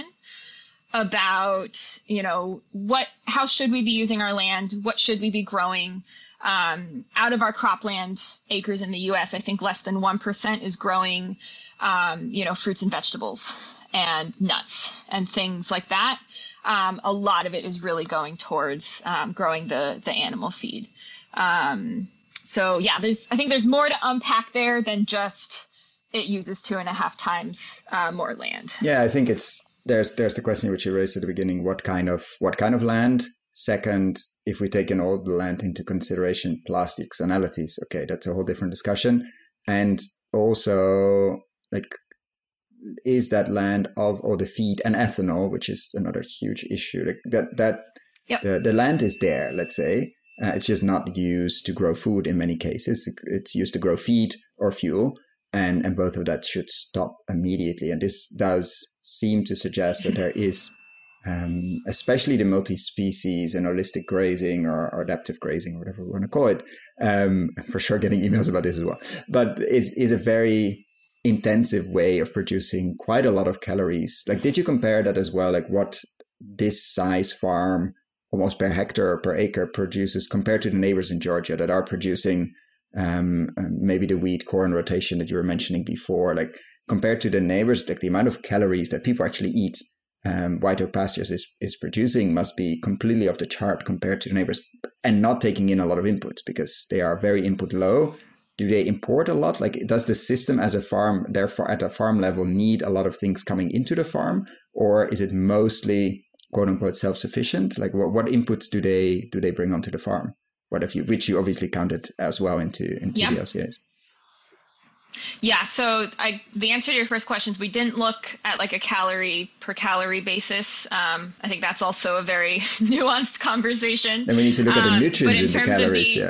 about, you know, what, how should we be using our land? What should we be growing? Um, out of our cropland acres in the U S, I think less than one percent is growing, um, you know, fruits and vegetables and nuts and things like that. Um, a lot of it is really going towards um, growing the the animal feed. Um, so yeah, there's I think there's more to unpack there than just it uses two and a half times uh, more land.
Yeah, I think it's there's there's the question which you raised at the beginning: what kind of what kind of land? Second, if we take in all the land into consideration plus the externalities, okay, that's a whole different discussion. And also, like, is that land of all the feed and ethanol, which is another huge issue. Like that, that
yep.
the, the land is there, let's say. Uh, it's just not used to grow food in many cases. It's used to grow feed or fuel. And, and both of that should stop immediately. And this does seem to suggest that there is, um, especially the multi-species and holistic grazing or, or adaptive grazing, whatever we want to call it. Um, for sure getting emails about this as well. But it's, it's a very intensive way of producing quite a lot of calories. Like, did you compare that as well? Like what this size farm, almost per hectare or per acre, produces compared to the neighbors in Georgia that are producing um, maybe the wheat corn rotation that you were mentioning before, like compared to the neighbors, like the amount of calories that people actually eat um, White Oak Pastures is, is producing must be completely off the chart compared to the neighbors. and not taking in a lot of inputs because they are very input low. Do they import a lot? Like, does the system as a farm, therefore at a farm level, need a lot of things coming into the farm, or is it mostly quote unquote self-sufficient? Like, what, what inputs do they do they bring onto the farm? What have you, which you obviously counted as well into into yeah. the L C As?
Yeah. So I, the answer to your first question is we didn't look at like a calorie per calorie basis. Um, I think that's also a very nuanced conversation.
Then we need to look at the
um,
nutrients in, in the calories. The, yeah.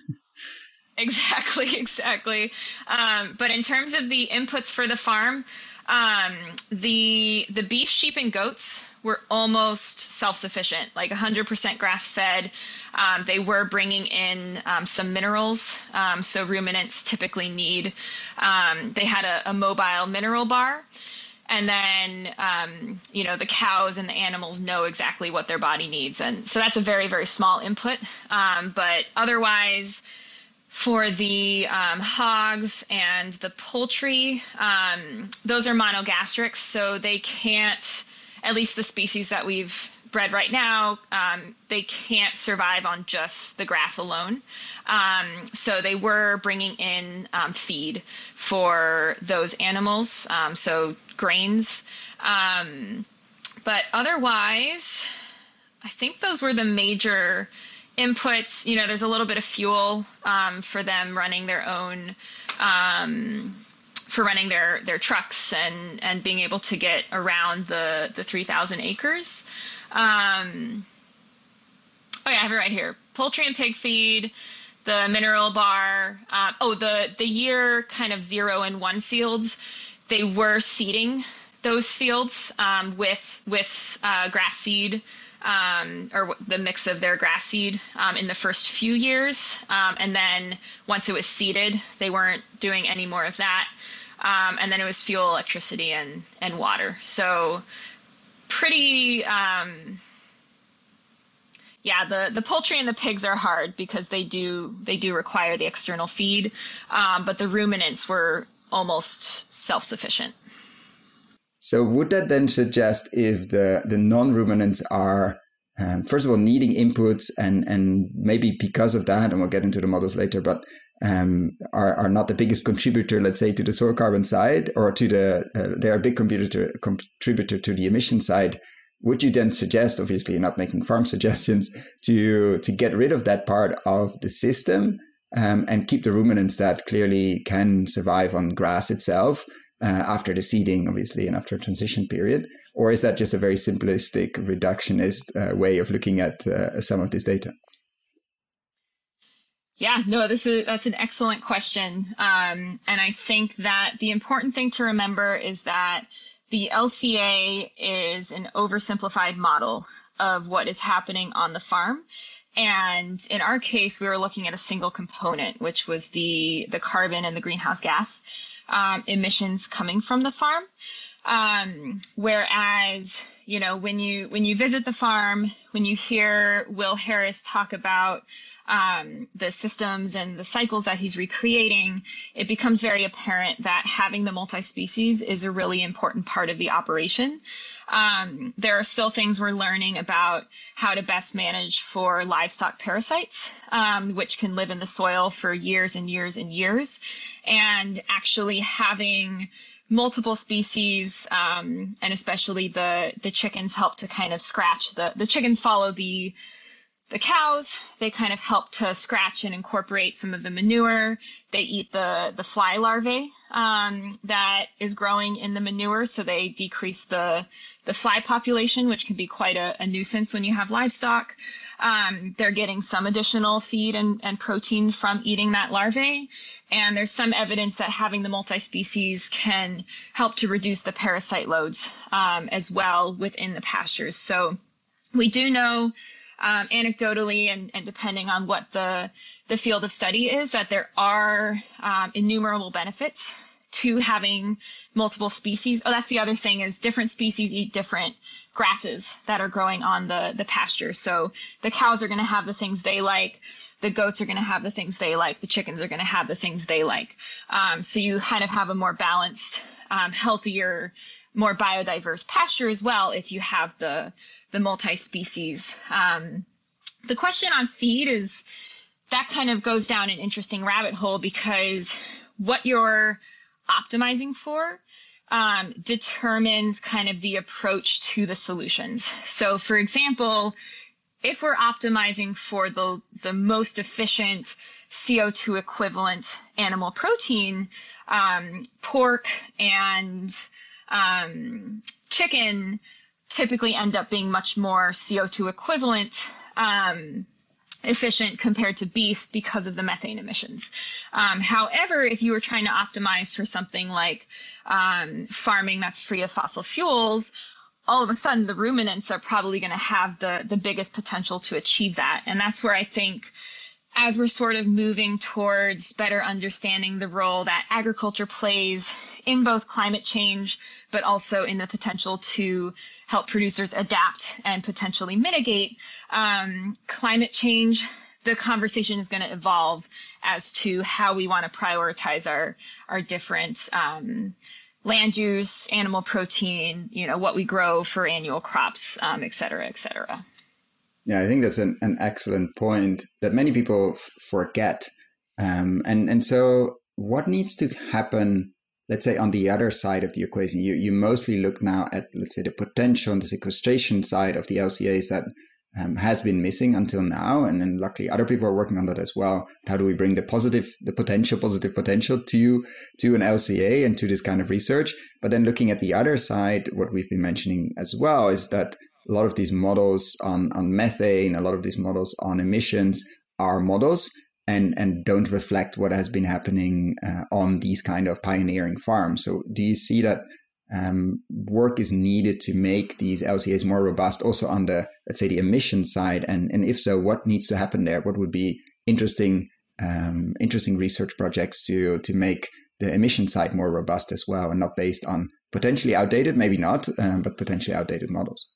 Exactly, exactly. Um, but in terms of the inputs for the farm, um, the the beef, sheep, and goats were almost self-sufficient, like one hundred percent grass-fed. Um, they were bringing in um, some minerals, um, so ruminants typically need. Um, they had a, a mobile mineral bar. And then, um, you know, the cows and the animals know exactly what their body needs. And so that's a very, very small input. Um, but otherwise, for the um, hogs and the poultry, um, those are monogastrics, so they can't, at least the species that we've bred right now, um, they can't survive on just the grass alone. Um, so they were bringing in um, feed for those animals, um, so grains. Um, but otherwise, I think those were the major inputs. You know, there's a little bit of fuel um, for them running their own, um, for running their, their trucks and, and being able to get around the, the three thousand acres. Um, oh yeah, I have it right here. Poultry and pig feed, the mineral bar. Uh, oh, the, the year kind of zero and one fields, they were seeding those fields um, with, with uh, grass seed. Um, or the mix of their grass seed um, in the first few years. Um, and then once it was seeded, they weren't doing any more of that. Um, and then it was fuel, electricity, and, and water. So pretty, um, yeah, the, the poultry and the pigs are hard because they do, they do require the external feed. Um, but the ruminants were almost self-sufficient.
So would that then suggest if the, the non-ruminants are, um, first of all, needing inputs and, and maybe because of that, and we'll get into the models later, but um, are, are not the biggest contributor, let's say, to the soil carbon side, or to the, uh, they're a big contributor, contributor to the emission side, would you then suggest, obviously you're not making farm suggestions, to, to get rid of that part of the system um, and keep the ruminants that clearly can survive on grass itself? Uh, after the seeding, obviously, and after a transition period? Or is that just a very simplistic reductionist uh, way of looking at uh, some of this data?
Yeah, no, this is that's an excellent question. Um, and I think that the important thing to remember is that the L C A is an oversimplified model of what is happening on the farm. And in our case, we were looking at a single component, which was the, the carbon and the greenhouse gas Um, emissions coming from the farm. Um, whereas, you know, when you when you visit the farm, when you hear Will Harris talk about um, the systems and the cycles that he's recreating, it becomes very apparent that having the multi-species is a really important part of the operation. Um, there are still things we're learning about how to best manage for livestock parasites, um, which can live in the soil for years and years and years. And actually having multiple species, um, and especially the, the chickens help to kind of scratch the, the chickens follow the, the cows. They kind of help to scratch and incorporate some of the manure. They eat the, the fly larvae, um, that is growing in the manure. So they decrease the, the fly population, which can be quite a, a nuisance when you have livestock. Um, they're getting some additional feed and, and protein from eating that larvae. And there's some evidence that having the multi-species can help to reduce the parasite loads um, as well within the pastures. So we do know um, anecdotally and, and depending on what the, the field of study is, that there are um, innumerable benefits to having multiple species. Oh, that's the other thing is different species eat different grasses that are growing on the, the pasture. So the cows are going to have the things they like. The goats are going to have the things they like. The chickens are going to have the things they like. Um, so you kind of have a more balanced, um, healthier, more biodiverse pasture as well if you have the the multi-species um, the question on feed is, that kind of goes down an interesting rabbit hole, because what you're optimizing for um, determines kind of the approach to the solutions. So for example, if we're optimizing for the, the most efficient C O two equivalent animal protein, um, pork and um, chicken typically end up being much more C O two equivalent um, efficient compared to beef because of the methane emissions. Um, however, if you were trying to optimize for something like um, farming that's free of fossil fuels, all of a sudden the ruminants are probably going to have the, the biggest potential to achieve that. And that's where I think, as we're sort of moving towards better understanding the role that agriculture plays in both climate change, but also in the potential to help producers adapt and potentially mitigate um, climate change, the conversation is going to evolve as to how we want to prioritize our, our different um, land use, animal protein, you know, what we grow for annual crops, um, et cetera, et cetera.
Yeah, I think that's an, an excellent point that many people f- forget. Um, and, and so what needs to happen, let's say, on the other side of the equation? You, you mostly look now at, let's say, the potential and the sequestration side of the L C As that um, has been missing until now. And then luckily other people are working on that as well. How do we bring the positive, the potential, positive potential to, to an L C A and to this kind of research? But then looking at the other side, what we've been mentioning as well is that a lot of these models on, on methane, a lot of these models on emissions are models and, and don't reflect what has been happening uh, on these kind of pioneering farms. So do you see that um, work is needed to make these L C As more robust also on the, let's say, the emission side? And, and if so, what needs to happen there? What would be interesting, um, interesting research projects to, to make the emission side more robust as well, and not based on potentially outdated, maybe not, um, but potentially outdated models?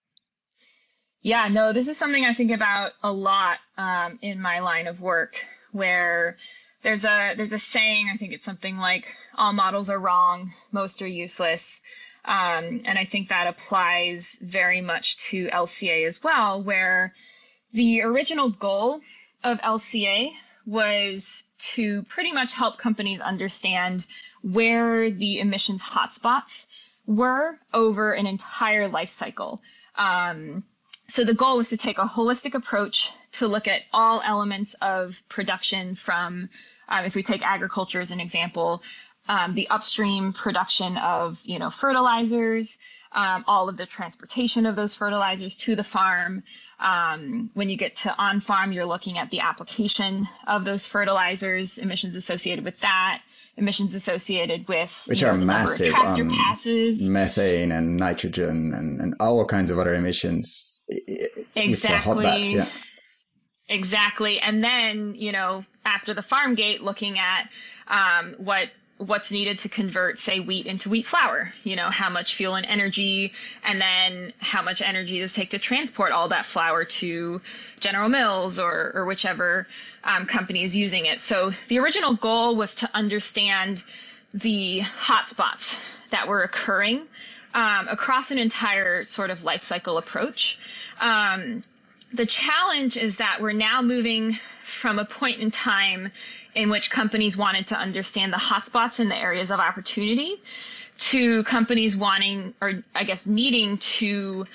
Yeah, no, this is something I think about a lot um, in my line of work, where there's a there's a saying, I think it's something like, all models are wrong, most are useless. Um, and I think that applies very much to L C A as well, where the original goal of L C A was to pretty much help companies understand where the emissions hotspots were over an entire life cycle. Um, So the goal was to take a holistic approach to look at all elements of production from, um, if we take agriculture as an example, um, the upstream production of, you know, fertilizers, um, all of the transportation of those fertilizers to the farm. Um, when you get to on-farm, you're looking at the application of those fertilizers, emissions associated with that, emissions associated with
which
you know,
are massive
tractor
on
passes,
methane and nitrogen and, and all kinds of other emissions.
Exactly.
It's a hotbed, yeah.
Exactly. And then, you know, after the farm gate, looking at um, what what's needed to convert, say, wheat into wheat flour, you know, how much fuel and energy, and then how much energy does it take to transport all that flour to General Mills or, or whichever um, company is using it. So the original goal was to understand the hotspots that were occurring um, across an entire sort of life cycle approach. Um, the challenge is that we're now moving from a point in time in which companies wanted to understand the hotspots and the areas of opportunity to companies wanting, or I guess needing to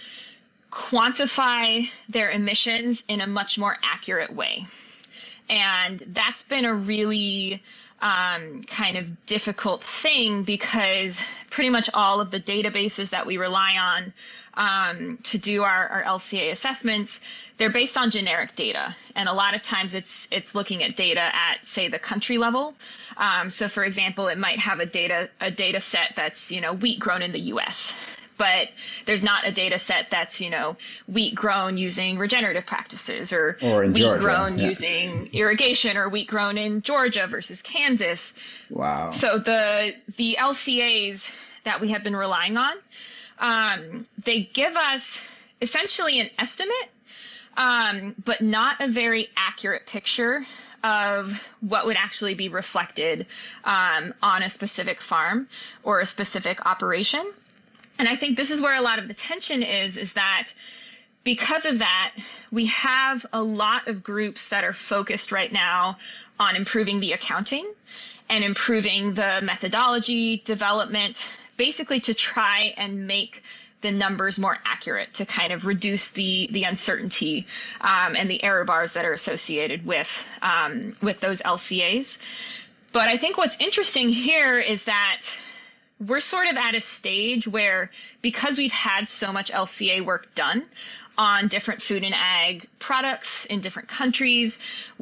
quantify their emissions in a much more accurate way. And that's been a really um, kind of difficult thing, because pretty much all of the databases that we rely on um, to do our, our L C A assessments, they're based on generic data. And a lot of times it's it's looking at data at, say, the country level. Um, so, for example, it might have a data a data set that's, you know, wheat grown in the U S, but there's not a data set that's, you know, wheat grown using regenerative practices, or,
or in
wheat
Georgia,
grown
yeah.
using irrigation, or wheat grown in Georgia versus Kansas.
Wow.
So the the L C As that we have been relying on, um, they give us essentially an estimate, um, but not a very accurate picture of what would actually be reflected um, on a specific farm or a specific operation. And I think this is where a lot of the tension is, is that because of that, we have a lot of groups that are focused right now on improving the accounting and improving the methodology development, basically to try and make the numbers more accurate, to kind of reduce the the uncertainty um, and the error bars that are associated with um, with those L C As. But I think what's interesting here is that we're sort of at a stage where, because we've had so much L C A work done on different food and ag products in different countries,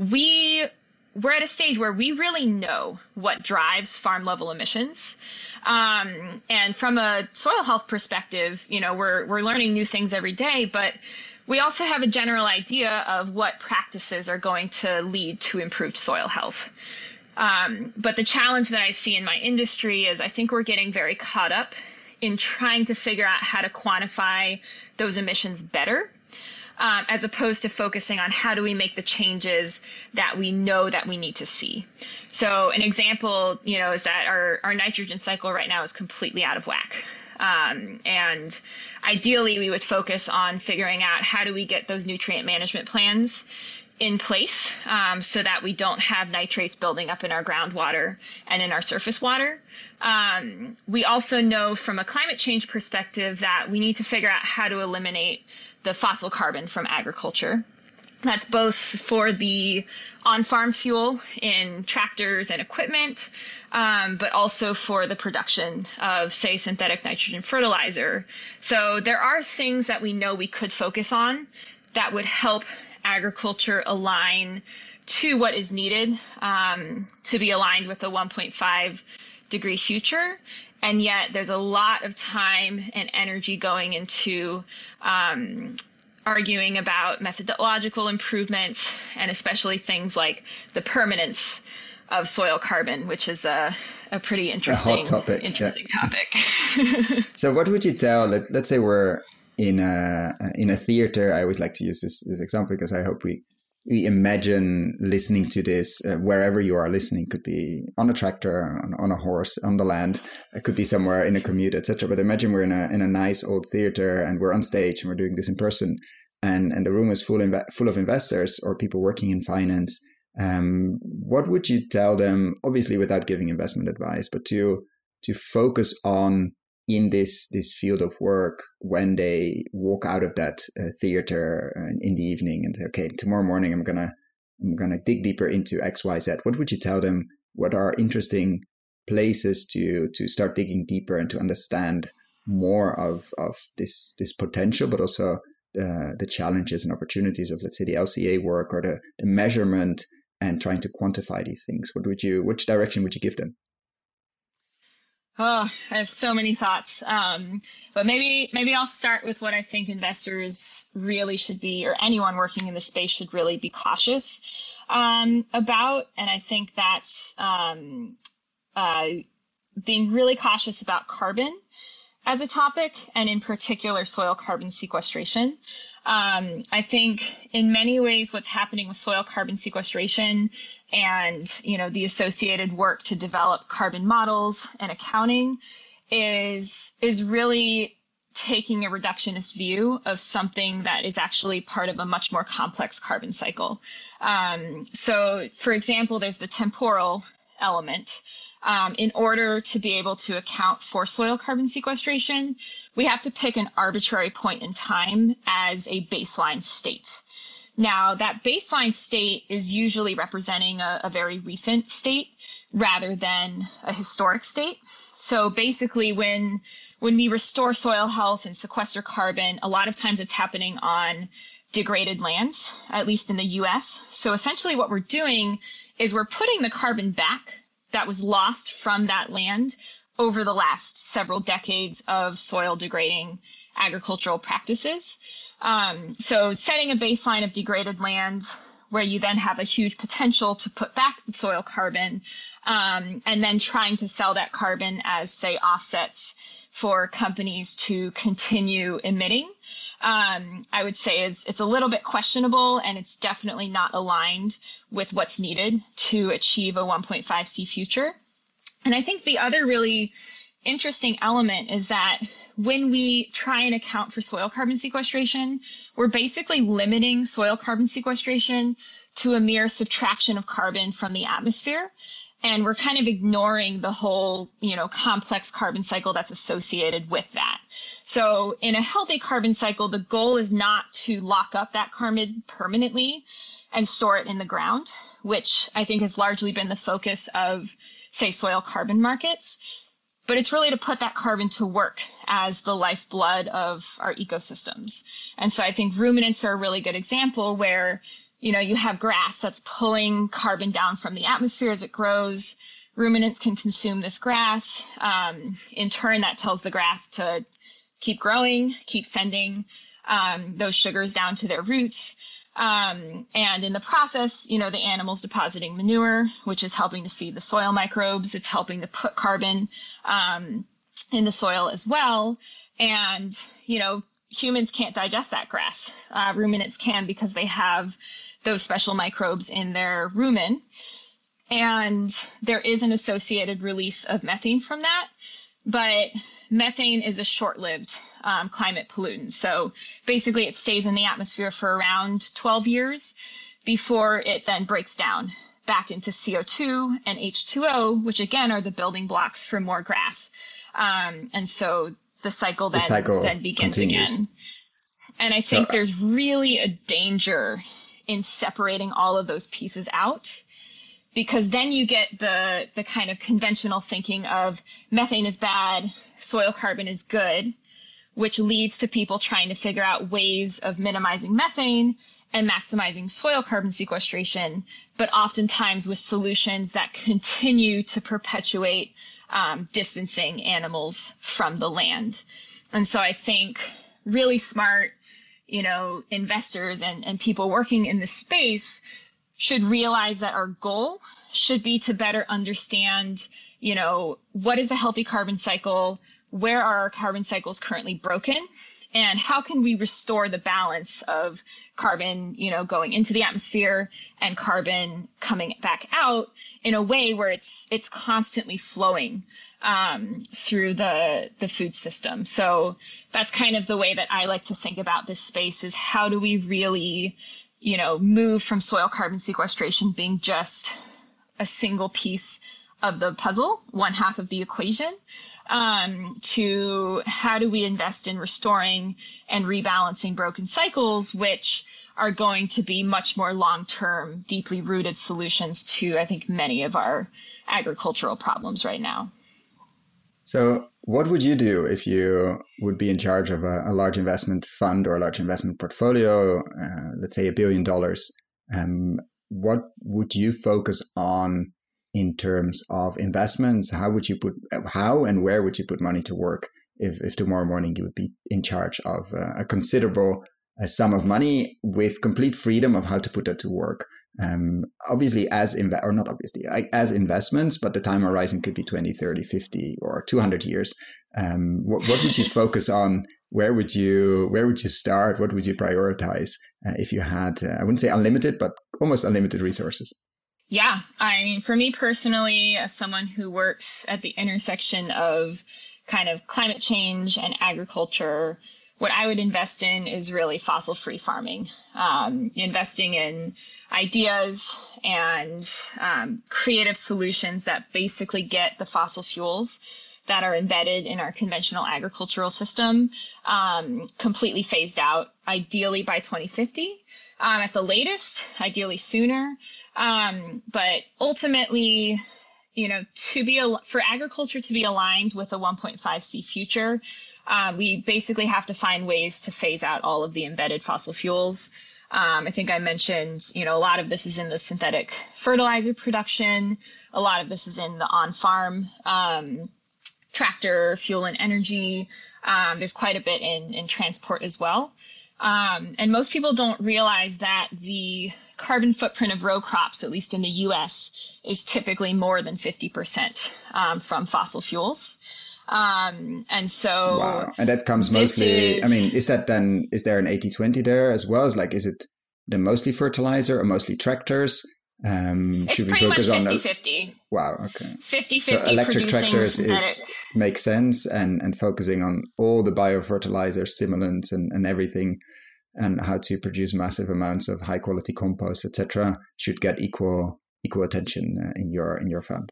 we we're at a stage where we really know what drives farm level emissions. Um, and from a soil health perspective, you know, we're we're learning new things every day, but we also have a general idea of what practices are going to lead to improved soil health. Um, but the challenge that I see in my industry is I think we're getting very caught up in trying to figure out how to quantify those emissions better, um, as opposed to focusing on how do we make the changes that we know that we need to see. So an example, you know, is that our, our nitrogen cycle right now is completely out of whack. Um, and ideally, we would focus on figuring out how do we get those nutrient management plans in place um, so that we don't have nitrates building up in our groundwater and in our surface water. Um, we also know from a climate change perspective that we need to figure out how to eliminate the fossil carbon from agriculture. That's both for the on-farm fuel in tractors and equipment, um, but also for the production of, say, synthetic nitrogen fertilizer. So there are things that we know we could focus on that would help agriculture align to what is needed um, to be aligned with the one point five degree future. And yet there's a lot of time and energy going into um, arguing about methodological improvements, and especially things like the permanence of soil carbon, which is a, a pretty interesting,
a hot topic.
interesting
yeah.
topic.
So what would you tell, let, let's say we're in a, in a theater. I always like to use this, this example because I hope we, we imagine listening to this uh, wherever you are listening. Could be on a tractor, on, on a horse, on the land. It could be somewhere in a commute, et cetera. But imagine we're in a in a nice old theater and we're on stage and we're doing this in person, and and the room is full inv- full of investors or people working in finance. Um, what would you tell them? Obviously, without giving investment advice, but to to focus on in this this field of work when they walk out of that uh, theater in the evening and say, okay, tomorrow morning I'm gonna I'm gonna dig deeper into X, Y, Z. What would you tell them? What are interesting places to to start digging deeper and to understand more of of this this potential, but also the the challenges and opportunities of, let's say, the L C A work or the, the measurement and trying to quantify these things? What would you? Which direction would you give them?
Oh, I have so many thoughts. Um, but maybe maybe I'll start with what I think investors really should be, or anyone working in the space should really be cautious um, about. And I think that's um, uh, being really cautious about carbon as a topic, and in particular soil carbon sequestration. Um, I think in many ways what's happening with soil carbon sequestration and, you know, the associated work to develop carbon models and accounting is is really taking a reductionist view of something that is actually part of a much more complex carbon cycle. Um, so, for example, there's the temporal element. Um, in order to be able to account for soil carbon sequestration, we have to pick an arbitrary point in time as a baseline state. Now, that baseline state is usually representing a, a very recent state rather than a historic state. So basically, when when we restore soil health and sequester carbon, a lot of times it's happening on degraded lands, at least in the U S. So essentially what we're doing is we're putting the carbon back that was lost from that land over the last several decades of soil degrading agricultural practices. Um, so setting a baseline of degraded land where you then have a huge potential to put back the soil carbon, um, and then trying to sell that carbon as, say, offsets for companies to continue emitting, um, I would say is it's a little bit questionable, and it's definitely not aligned with what's needed to achieve a one point five C future. And I think the other really interesting element is that when we try and account for soil carbon sequestration, we're basically limiting soil carbon sequestration to a mere subtraction of carbon from the atmosphere. And we're kind of ignoring the whole, you know, complex carbon cycle that's associated with that. So in a healthy carbon cycle, the goal is not to lock up that carbon permanently and store it in the ground, which I think has largely been the focus of, say, soil carbon markets. But it's really to put that carbon to work as the lifeblood of our ecosystems. And so I think ruminants are a really good example where, you know, you have grass that's pulling carbon down from the atmosphere as it grows. Ruminants can consume this grass. Um, in turn, that tells the grass to keep growing, keep sending um, those sugars down to their roots. Um, and in the process, you know, the animal's depositing manure, which is helping to feed the soil microbes. It's helping to put carbon um, in the soil as well. And, you know, humans can't digest that grass. Uh, ruminants can because they have those special microbes in their rumen. And there is an associated release of methane from that. But methane is a short-lived um, climate pollutant. So basically it stays in the atmosphere for around twelve years before it then breaks down back into C O two and H two O, which again are the building blocks for more grass. Um, and so the cycle then, the cycle then begins continues. Again. And I think so, there's really a danger in separating all of those pieces out, because then you get the the kind of conventional thinking of methane is bad, soil carbon is good, which leads to people trying to figure out ways of minimizing methane and maximizing soil carbon sequestration, but oftentimes with solutions that continue to perpetuate um, distancing animals from the land. And so I think really smart, you know, investors and, and people working in this space should realize that our goal should be to better understand, you know, what is a healthy carbon cycle, where are our carbon cycles currently broken, and how can we restore the balance of carbon, you know, going into the atmosphere and carbon coming back out in a way where it's it's constantly flowing um, through the the food system. So that's kind of the way that I like to think about this space, is how do we really, you know, move from soil carbon sequestration being just a single piece of the puzzle, one half of the equation, um, to how do we invest in restoring and rebalancing broken cycles, which are going to be much more long-term, deeply rooted solutions to, I think, many of our agricultural problems right now.
So what would you do if you would be in charge of a, a large investment fund or a large investment portfolio, uh, let's say a billion dollars? Um, what would you focus on in terms of investments? How would you put, how and where would you put money to work if, if tomorrow morning you would be in charge of uh, a considerable uh, sum of money with complete freedom of how to put that to work? Um, obviously as, inv- or not obviously, as investments, but the time horizon could be twenty, thirty, fifty or two hundred years. Um, what, what would you focus on? Where would you, where would you start? What would you prioritize uh, if you had, uh, I wouldn't say unlimited, but almost unlimited resources?
Yeah, I mean, for me personally, as someone who works at the intersection of kind of climate change and agriculture, what I would invest in is really fossil-free farming, um, investing in ideas and um, creative solutions that basically get the fossil fuels that are embedded in our conventional agricultural system um, completely phased out, ideally by twenty fifty, um, at the latest, ideally sooner. Um, but ultimately, you know, to be a, for agriculture to be aligned with a one point five C future, uh, we basically have to find ways to phase out all of the embedded fossil fuels. Um, I think I mentioned, you know, a lot of this is in the synthetic fertilizer production. A lot of this is in the on-farm um, tractor, fuel and energy. Um, there's quite a bit in, in transport as well. Um, and most people don't realize that the carbon footprint of row crops, at least in the U S, is typically more than fifty percent um, from fossil fuels. Um, and so,
wow. And that comes mostly, is, I mean, is that then, is there an eighty twenty there as well? Is like, is it the mostly fertilizer or mostly tractors? Um,
it's
should we
pretty
focus
much
on
fifty fifty.
Wow. Okay.
fifty fifty.
So electric tractors
synthetic.
is, makes sense, and, and focusing on all the biofertilizers, stimulants, and, and everything, and how to produce massive amounts of high quality compost, et cetera, should get equal equal attention uh, in your in your fund.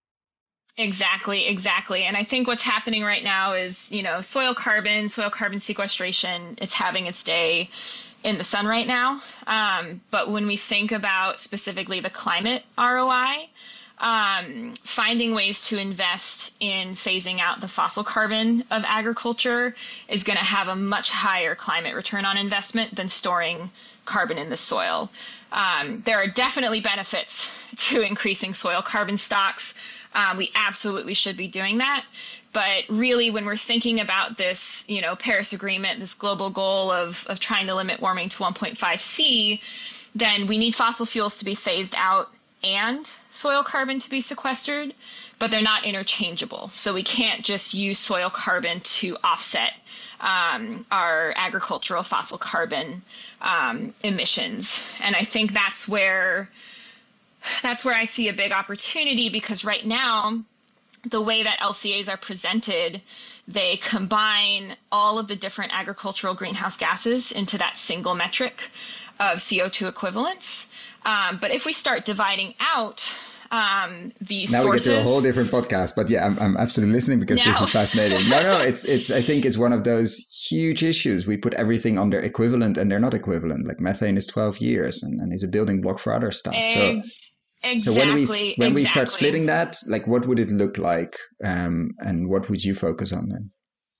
Exactly, exactly. And I think what's happening right now is, you know, soil carbon, soil carbon sequestration, it's having its day in the sun right now. Um, but when we think about specifically the climate R O I, um, finding ways to invest in phasing out the fossil carbon of agriculture is going to have a much higher climate return on investment than storing carbon in the soil. Um, there are definitely benefits to increasing soil carbon stocks. Um, we absolutely should be doing that. But really, when we're thinking about this, you know, Paris Agreement, this global goal of, of trying to limit warming to one point five C, then we need fossil fuels to be phased out and soil carbon to be sequestered, but they're not interchangeable. So we can't just use soil carbon to offset um, our agricultural fossil carbon um, emissions. And I think that's where that's where I see a big opportunity, because right now, the way that L C As are presented, they combine all of the different agricultural greenhouse gases into that single metric of C O two equivalents. Um, but if we start dividing out um, the
now
sources,
we get to a whole different podcast. But yeah, I'm, I'm absolutely listening because
no.
this is fascinating. No, no, it's it's. I think it's one of those huge issues. We put everything under equivalent, and they're not equivalent. Like methane is twelve years, and, and is a building block for other stuff.
Ex-
so.
Exactly.
So when we when
exactly.
we start splitting that, like, what would it look like, um, and what would you focus on then?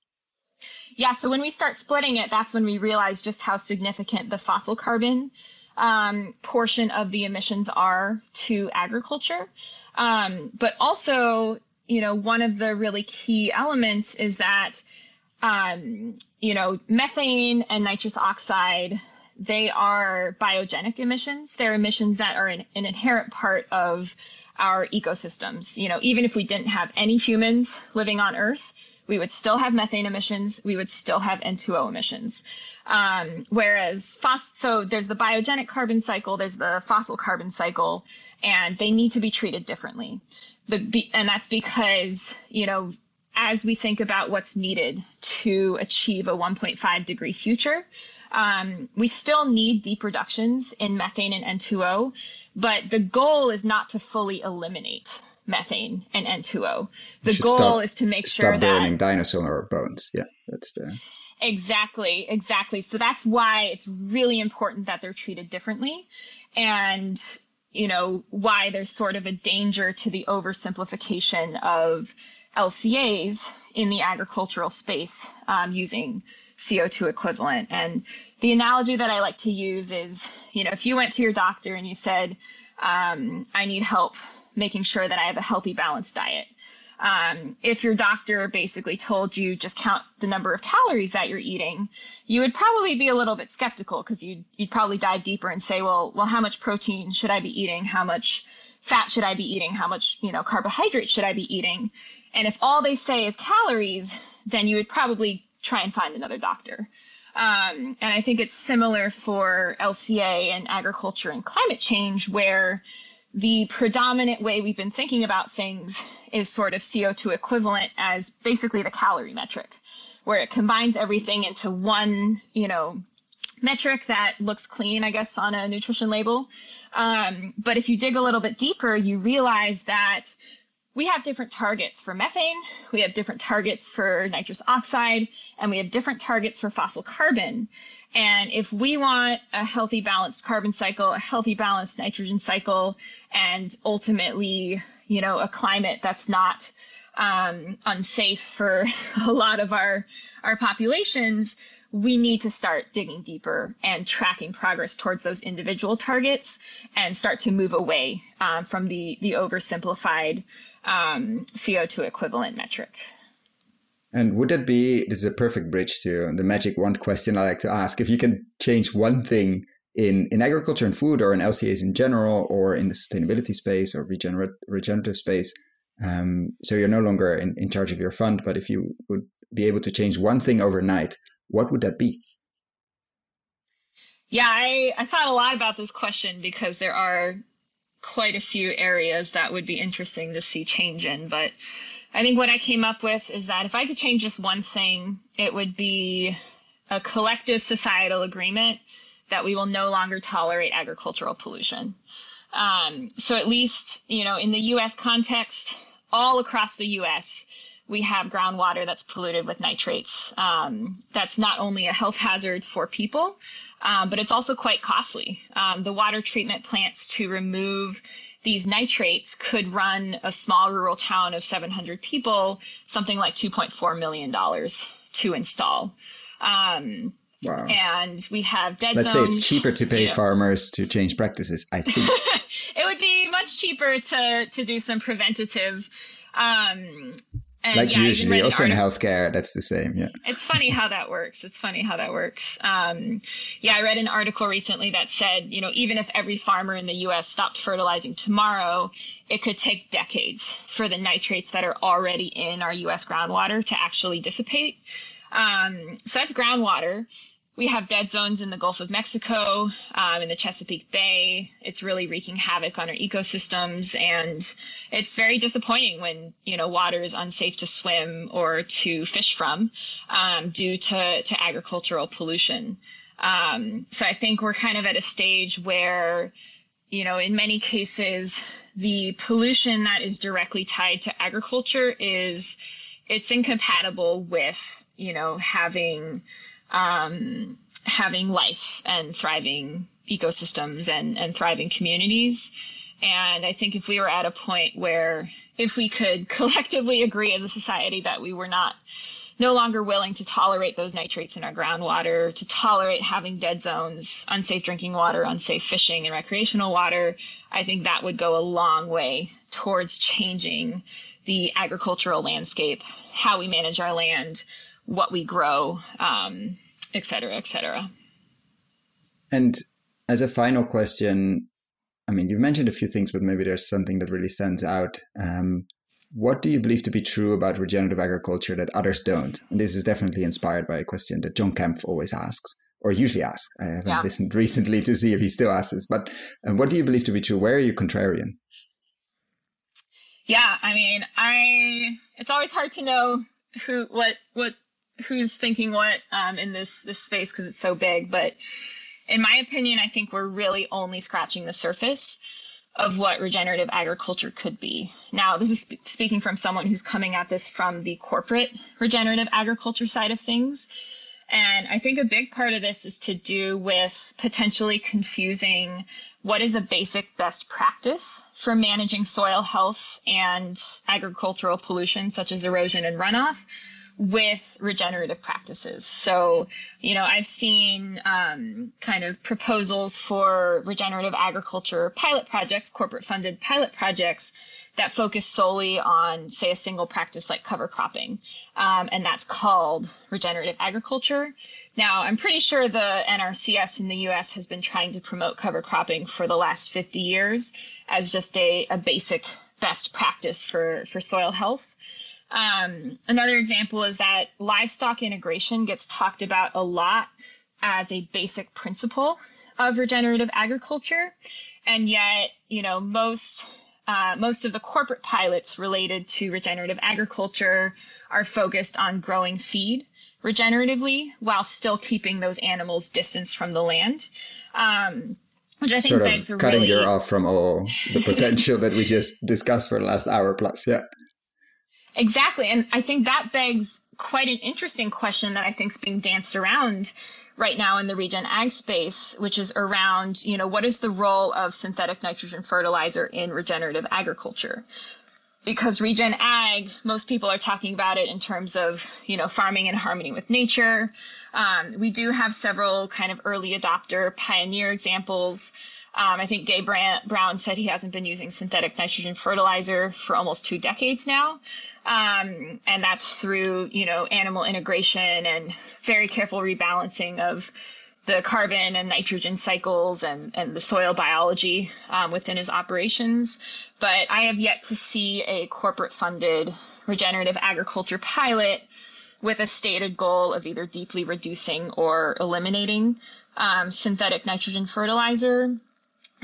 Yeah, so when we start splitting it, that's when we realize just how significant the fossil carbon um, portion of the emissions are to agriculture. Um, but also, you know, one of the really key elements is that, um, you know, methane and nitrous oxide, they are biogenic emissions. They're emissions that are an, an inherent part of our ecosystems. You know, even if we didn't have any humans living on Earth, we would still have methane emissions. We would still have N two O emissions. Um, whereas, fos- so there's the biogenic carbon cycle, there's the fossil carbon cycle, and they need to be treated differently. The, be, and that's because, you know, as we think about what's needed to achieve a one point five degree future, Um, we still need deep reductions in methane and N two O, but the goal is not to fully eliminate methane and N two O. The goal
stop,
is to make sure
stop
that
burning dinosaur bones. Yeah, that's the
exactly, exactly. So that's why it's really important that they're treated differently, and you know why there's sort of a danger to the oversimplification of L C As in the agricultural space um, using C O two equivalent. And the analogy that I like to use is, you know, if you went to your doctor and you said, um, I need help making sure that I have a healthy, balanced diet. Um, if your doctor basically told you just count the number of calories that you're eating, you would probably be a little bit skeptical, because you'd, you'd probably dive deeper and say, well, well, how much protein should I be eating? How much fat should I be eating? How much, you know, carbohydrates should I be eating? And if all they say is calories, then you would probably try and find another doctor. Um, and I think it's similar for L C A and agriculture and climate change, where the predominant way we've been thinking about things is sort of C O two equivalent as basically the calorie metric, where it combines everything into one, you know, metric that looks clean, I guess, on a nutrition label. Um, but if you dig a little bit deeper, you realize that we have different targets for methane, we have different targets for nitrous oxide, and we have different targets for fossil carbon. And if we want a healthy, balanced carbon cycle, a healthy, balanced nitrogen cycle, and ultimately, you know, a climate that's not um, unsafe for a lot of our, our populations, we need to start digging deeper and tracking progress towards those individual targets and start to move away um, from the, the oversimplified um, C O two equivalent metric.
And would that be, this is a perfect bridge to the magic wand question I like to ask, if you can change one thing in, in agriculture and food, or in L C As in general, or in the sustainability space or regenerate, regenerative space, um, so you're no longer in, in charge of your fund, but if you would be able to change one thing overnight, what would that be?
Yeah, I, I thought a lot about this question, because there are quite a few areas that would be interesting to see change in. But I think what I came up with is that if I could change just one thing, it would be a collective societal agreement that we will no longer tolerate agricultural pollution. Um, so at least, you know, in the U S context, all across the U S, we have groundwater that's polluted with nitrates. Um, that's not only a health hazard for people, um, but it's also quite costly. Um, the water treatment plants to remove these nitrates could run a small rural town of seven hundred people something like two point four million dollars to install. Um,
wow.
And we have dead
Let's
zones.
say it's cheaper to pay you know. farmers to change practices, I think.
It would be much cheaper to, to do some preventative um And
like
yeah,
usually, also in healthcare, that's the same. Yeah,
it's funny how that works. It's funny how that works. Um, yeah, I read an article recently that said, you know, even if every farmer in the U S stopped fertilizing tomorrow, it could take decades for the nitrates that are already in our U S groundwater to actually dissipate. Um, so that's groundwater. We have dead zones in the Gulf of Mexico, um, in the Chesapeake Bay. It's really wreaking havoc on our ecosystems. And it's very disappointing when, you know, water is unsafe to swim or to fish from, um, due to, to agricultural pollution. Um, so I think we're kind of at a stage where, you know, in many cases, the pollution that is directly tied to agriculture is, it's incompatible with, you know, having, Um, having life and thriving ecosystems and, and thriving communities. And I think if we were at a point where if we could collectively agree as a society that we were not no longer willing to tolerate those nitrates in our groundwater, to tolerate having dead zones, unsafe drinking water, unsafe fishing and recreational water, I think that would go a long way towards changing the agricultural landscape, how we manage our land, what we grow, um, et cetera, et cetera.
And as a final question, I mean, you've mentioned a few things, but maybe there's something that really stands out. Um, what do you believe to be true about regenerative agriculture that others don't? And this is definitely inspired by a question that John Kempf always asks, or usually asks. I haven't yeah. listened recently to see if he still asks this, but uh, what do you believe to be true? Where are you contrarian?
Yeah, I mean, I, it's always hard to know who, what, what, who's thinking what um, in this this space because it's so big. But in my opinion, I think we're really only scratching the surface of what regenerative agriculture could be. Now, this is sp- speaking from someone who's coming at this from the corporate regenerative agriculture side of things. And I think a big part of this is to do with potentially confusing what is a basic best practice for managing soil health and agricultural pollution, such as erosion and runoff, with regenerative practices. So, you know, I've seen um, kind of proposals for regenerative agriculture pilot projects, corporate funded pilot projects that focus solely on, say, a single practice like cover cropping. Um, and that's called regenerative agriculture. Now, I'm pretty sure the N R C S in the U S has been trying to promote cover cropping for the last fifty years as just a, a basic best practice for, for soil health. Um, another example is that livestock integration gets talked about a lot as a basic principle of regenerative agriculture. And yet, you know, most, uh, most of the corporate pilots related to regenerative agriculture are focused on growing feed regeneratively while still keeping those animals distanced from the land. Um, which I think
sort of
begs a
cutting
really...
you off from all the potential that we just discussed for the last hour plus. Yeah.
Exactly. And I think that begs quite an interesting question that I think is being danced around right now in the regen ag space, which is around, you know, what is the role of synthetic nitrogen fertilizer in regenerative agriculture? Because regen ag, most people are talking about it in terms of, you know, farming in harmony with nature. Um, we do have several kind of early adopter pioneer examples. Um, I think Gabe Brown said he hasn't been using synthetic nitrogen fertilizer for almost two decades now. Um, and that's through, you know, animal integration and very careful rebalancing of the carbon and nitrogen cycles and, and the soil biology um, within his operations. But I have yet to see a corporate funded regenerative agriculture pilot with a stated goal of either deeply reducing or eliminating um, synthetic nitrogen fertilizer.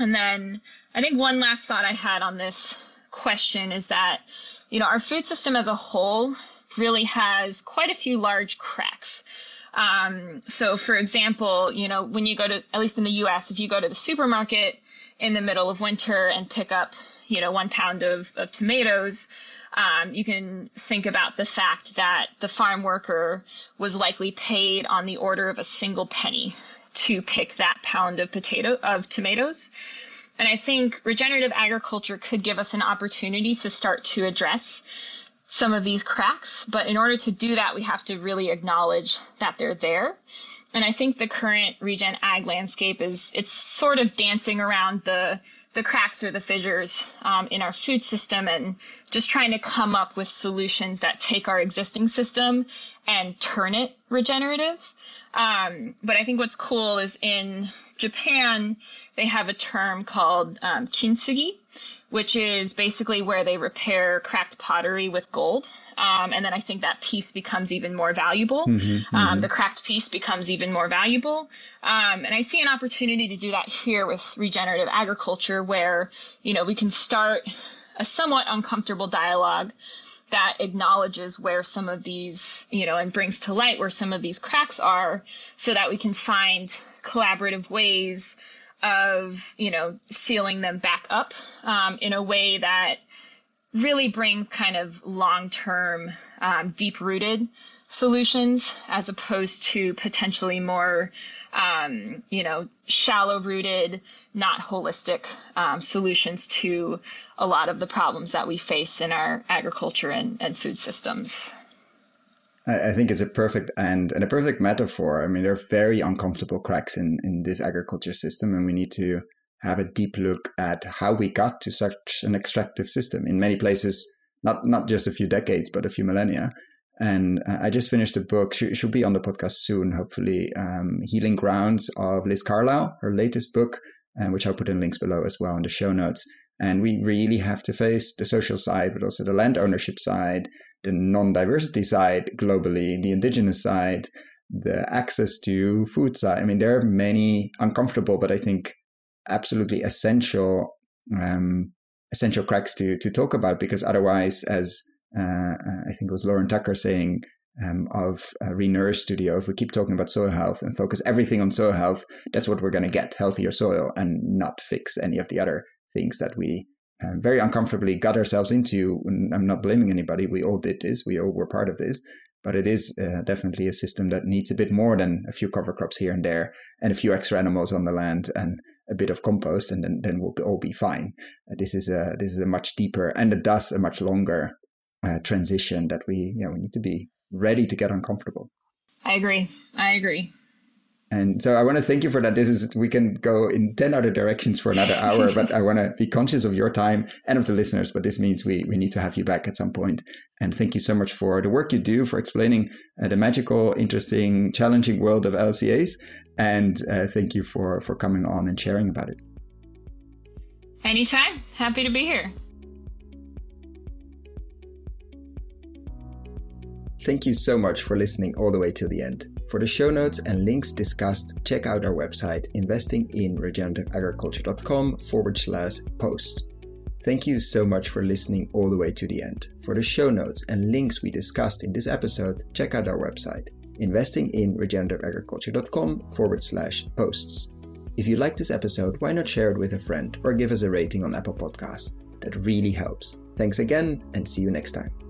And then I think one last thought I had on this question is that, you know, our food system as a whole really has quite a few large cracks. Um, so for example, you know, when you go to, at least in the U S, if you go to the supermarket in the middle of winter and pick up, you know, one pound of, of tomatoes, um, you can think about the fact that the farm worker was likely paid on the order of a single penny to pick that pound of potato of tomatoes. And I think regenerative agriculture could give us an opportunity to start to address some of these cracks. But in order to do that, we have to really acknowledge that they're there. And I think the current regen ag landscape is, it's sort of dancing around the the cracks or the fissures um, in our food system and just trying to come up with solutions that take our existing system and turn it regenerative. Um, but I think what's cool is in Japan, they have a term called um, kintsugi, which is basically where they repair cracked pottery with gold. Um, and then I think that piece becomes even more valuable. Mm-hmm, mm-hmm. Um, the cracked piece becomes even more valuable. Um, and I see an opportunity to do that here with regenerative agriculture, where, you know, we can start a somewhat uncomfortable dialogue that acknowledges where some of these, you know, and brings to light where some of these cracks are, so that we can find collaborative ways of, you know, sealing them back up um, in a way that really brings kind of long-term, um, deep-rooted solutions, as opposed to potentially more, um, you know, shallow-rooted, not holistic um, solutions to a lot of the problems that we face in our agriculture and, and food systems.
I think it's a perfect and, and a perfect metaphor. I mean, there are very uncomfortable cracks in, in this agriculture system, and we need to have a deep look at how we got to such an extractive system in many places, not not just a few decades, but a few millennia. And uh, I just finished a book, she should be on the podcast soon, hopefully, um, Healing Grounds of Liz Carlisle, her latest book, uh, which I'll put in links below as well in the show notes. And we really have to face the social side, but also the land ownership side, the non-diversity side globally, the indigenous side, the access to food side. I mean, there are many uncomfortable, but I think absolutely essential um, essential cracks to to talk about, because otherwise, as uh, I think it was Lauren Tucker saying um, of uh, Renour Studio, if we keep talking about soil health and focus everything on soil health, that's what we're going to get, healthier soil, and not fix any of the other things that we um, very uncomfortably got ourselves into. I'm not blaming anybody. We all did this. We all were part of this. But it is uh, definitely a system that needs a bit more than a few cover crops here and there and a few extra animals on the land and a bit of compost, and then, then we'll all be fine. Uh, this is a this is a much deeper and it does a much longer uh, transition that we yeah we need to be ready to get uncomfortable.
I agree. I agree.
And so I want to thank you for that. This is, we can go in ten other directions for another hour, but I want to be conscious of your time and of the listeners. But this means we, we need to have you back at some point. And thank you so much for the work you do, for explaining uh, the magical, interesting, challenging world of L C As. And uh, thank you for, for coming on and sharing about it.
Anytime. Happy to be here.
Thank you so much for listening all the way till the end. For the show notes and links discussed, check out our website, investinginregenerativeagriculture.com forward slash post. Thank you so much for listening all the way to the end. For the show notes and links we discussed in this episode, check out our website, investinginregenerativeagriculture.com forward slash posts. If you like this episode, why not share it with a friend or give us a rating on Apple Podcasts? That really helps. Thanks again, and see you next time.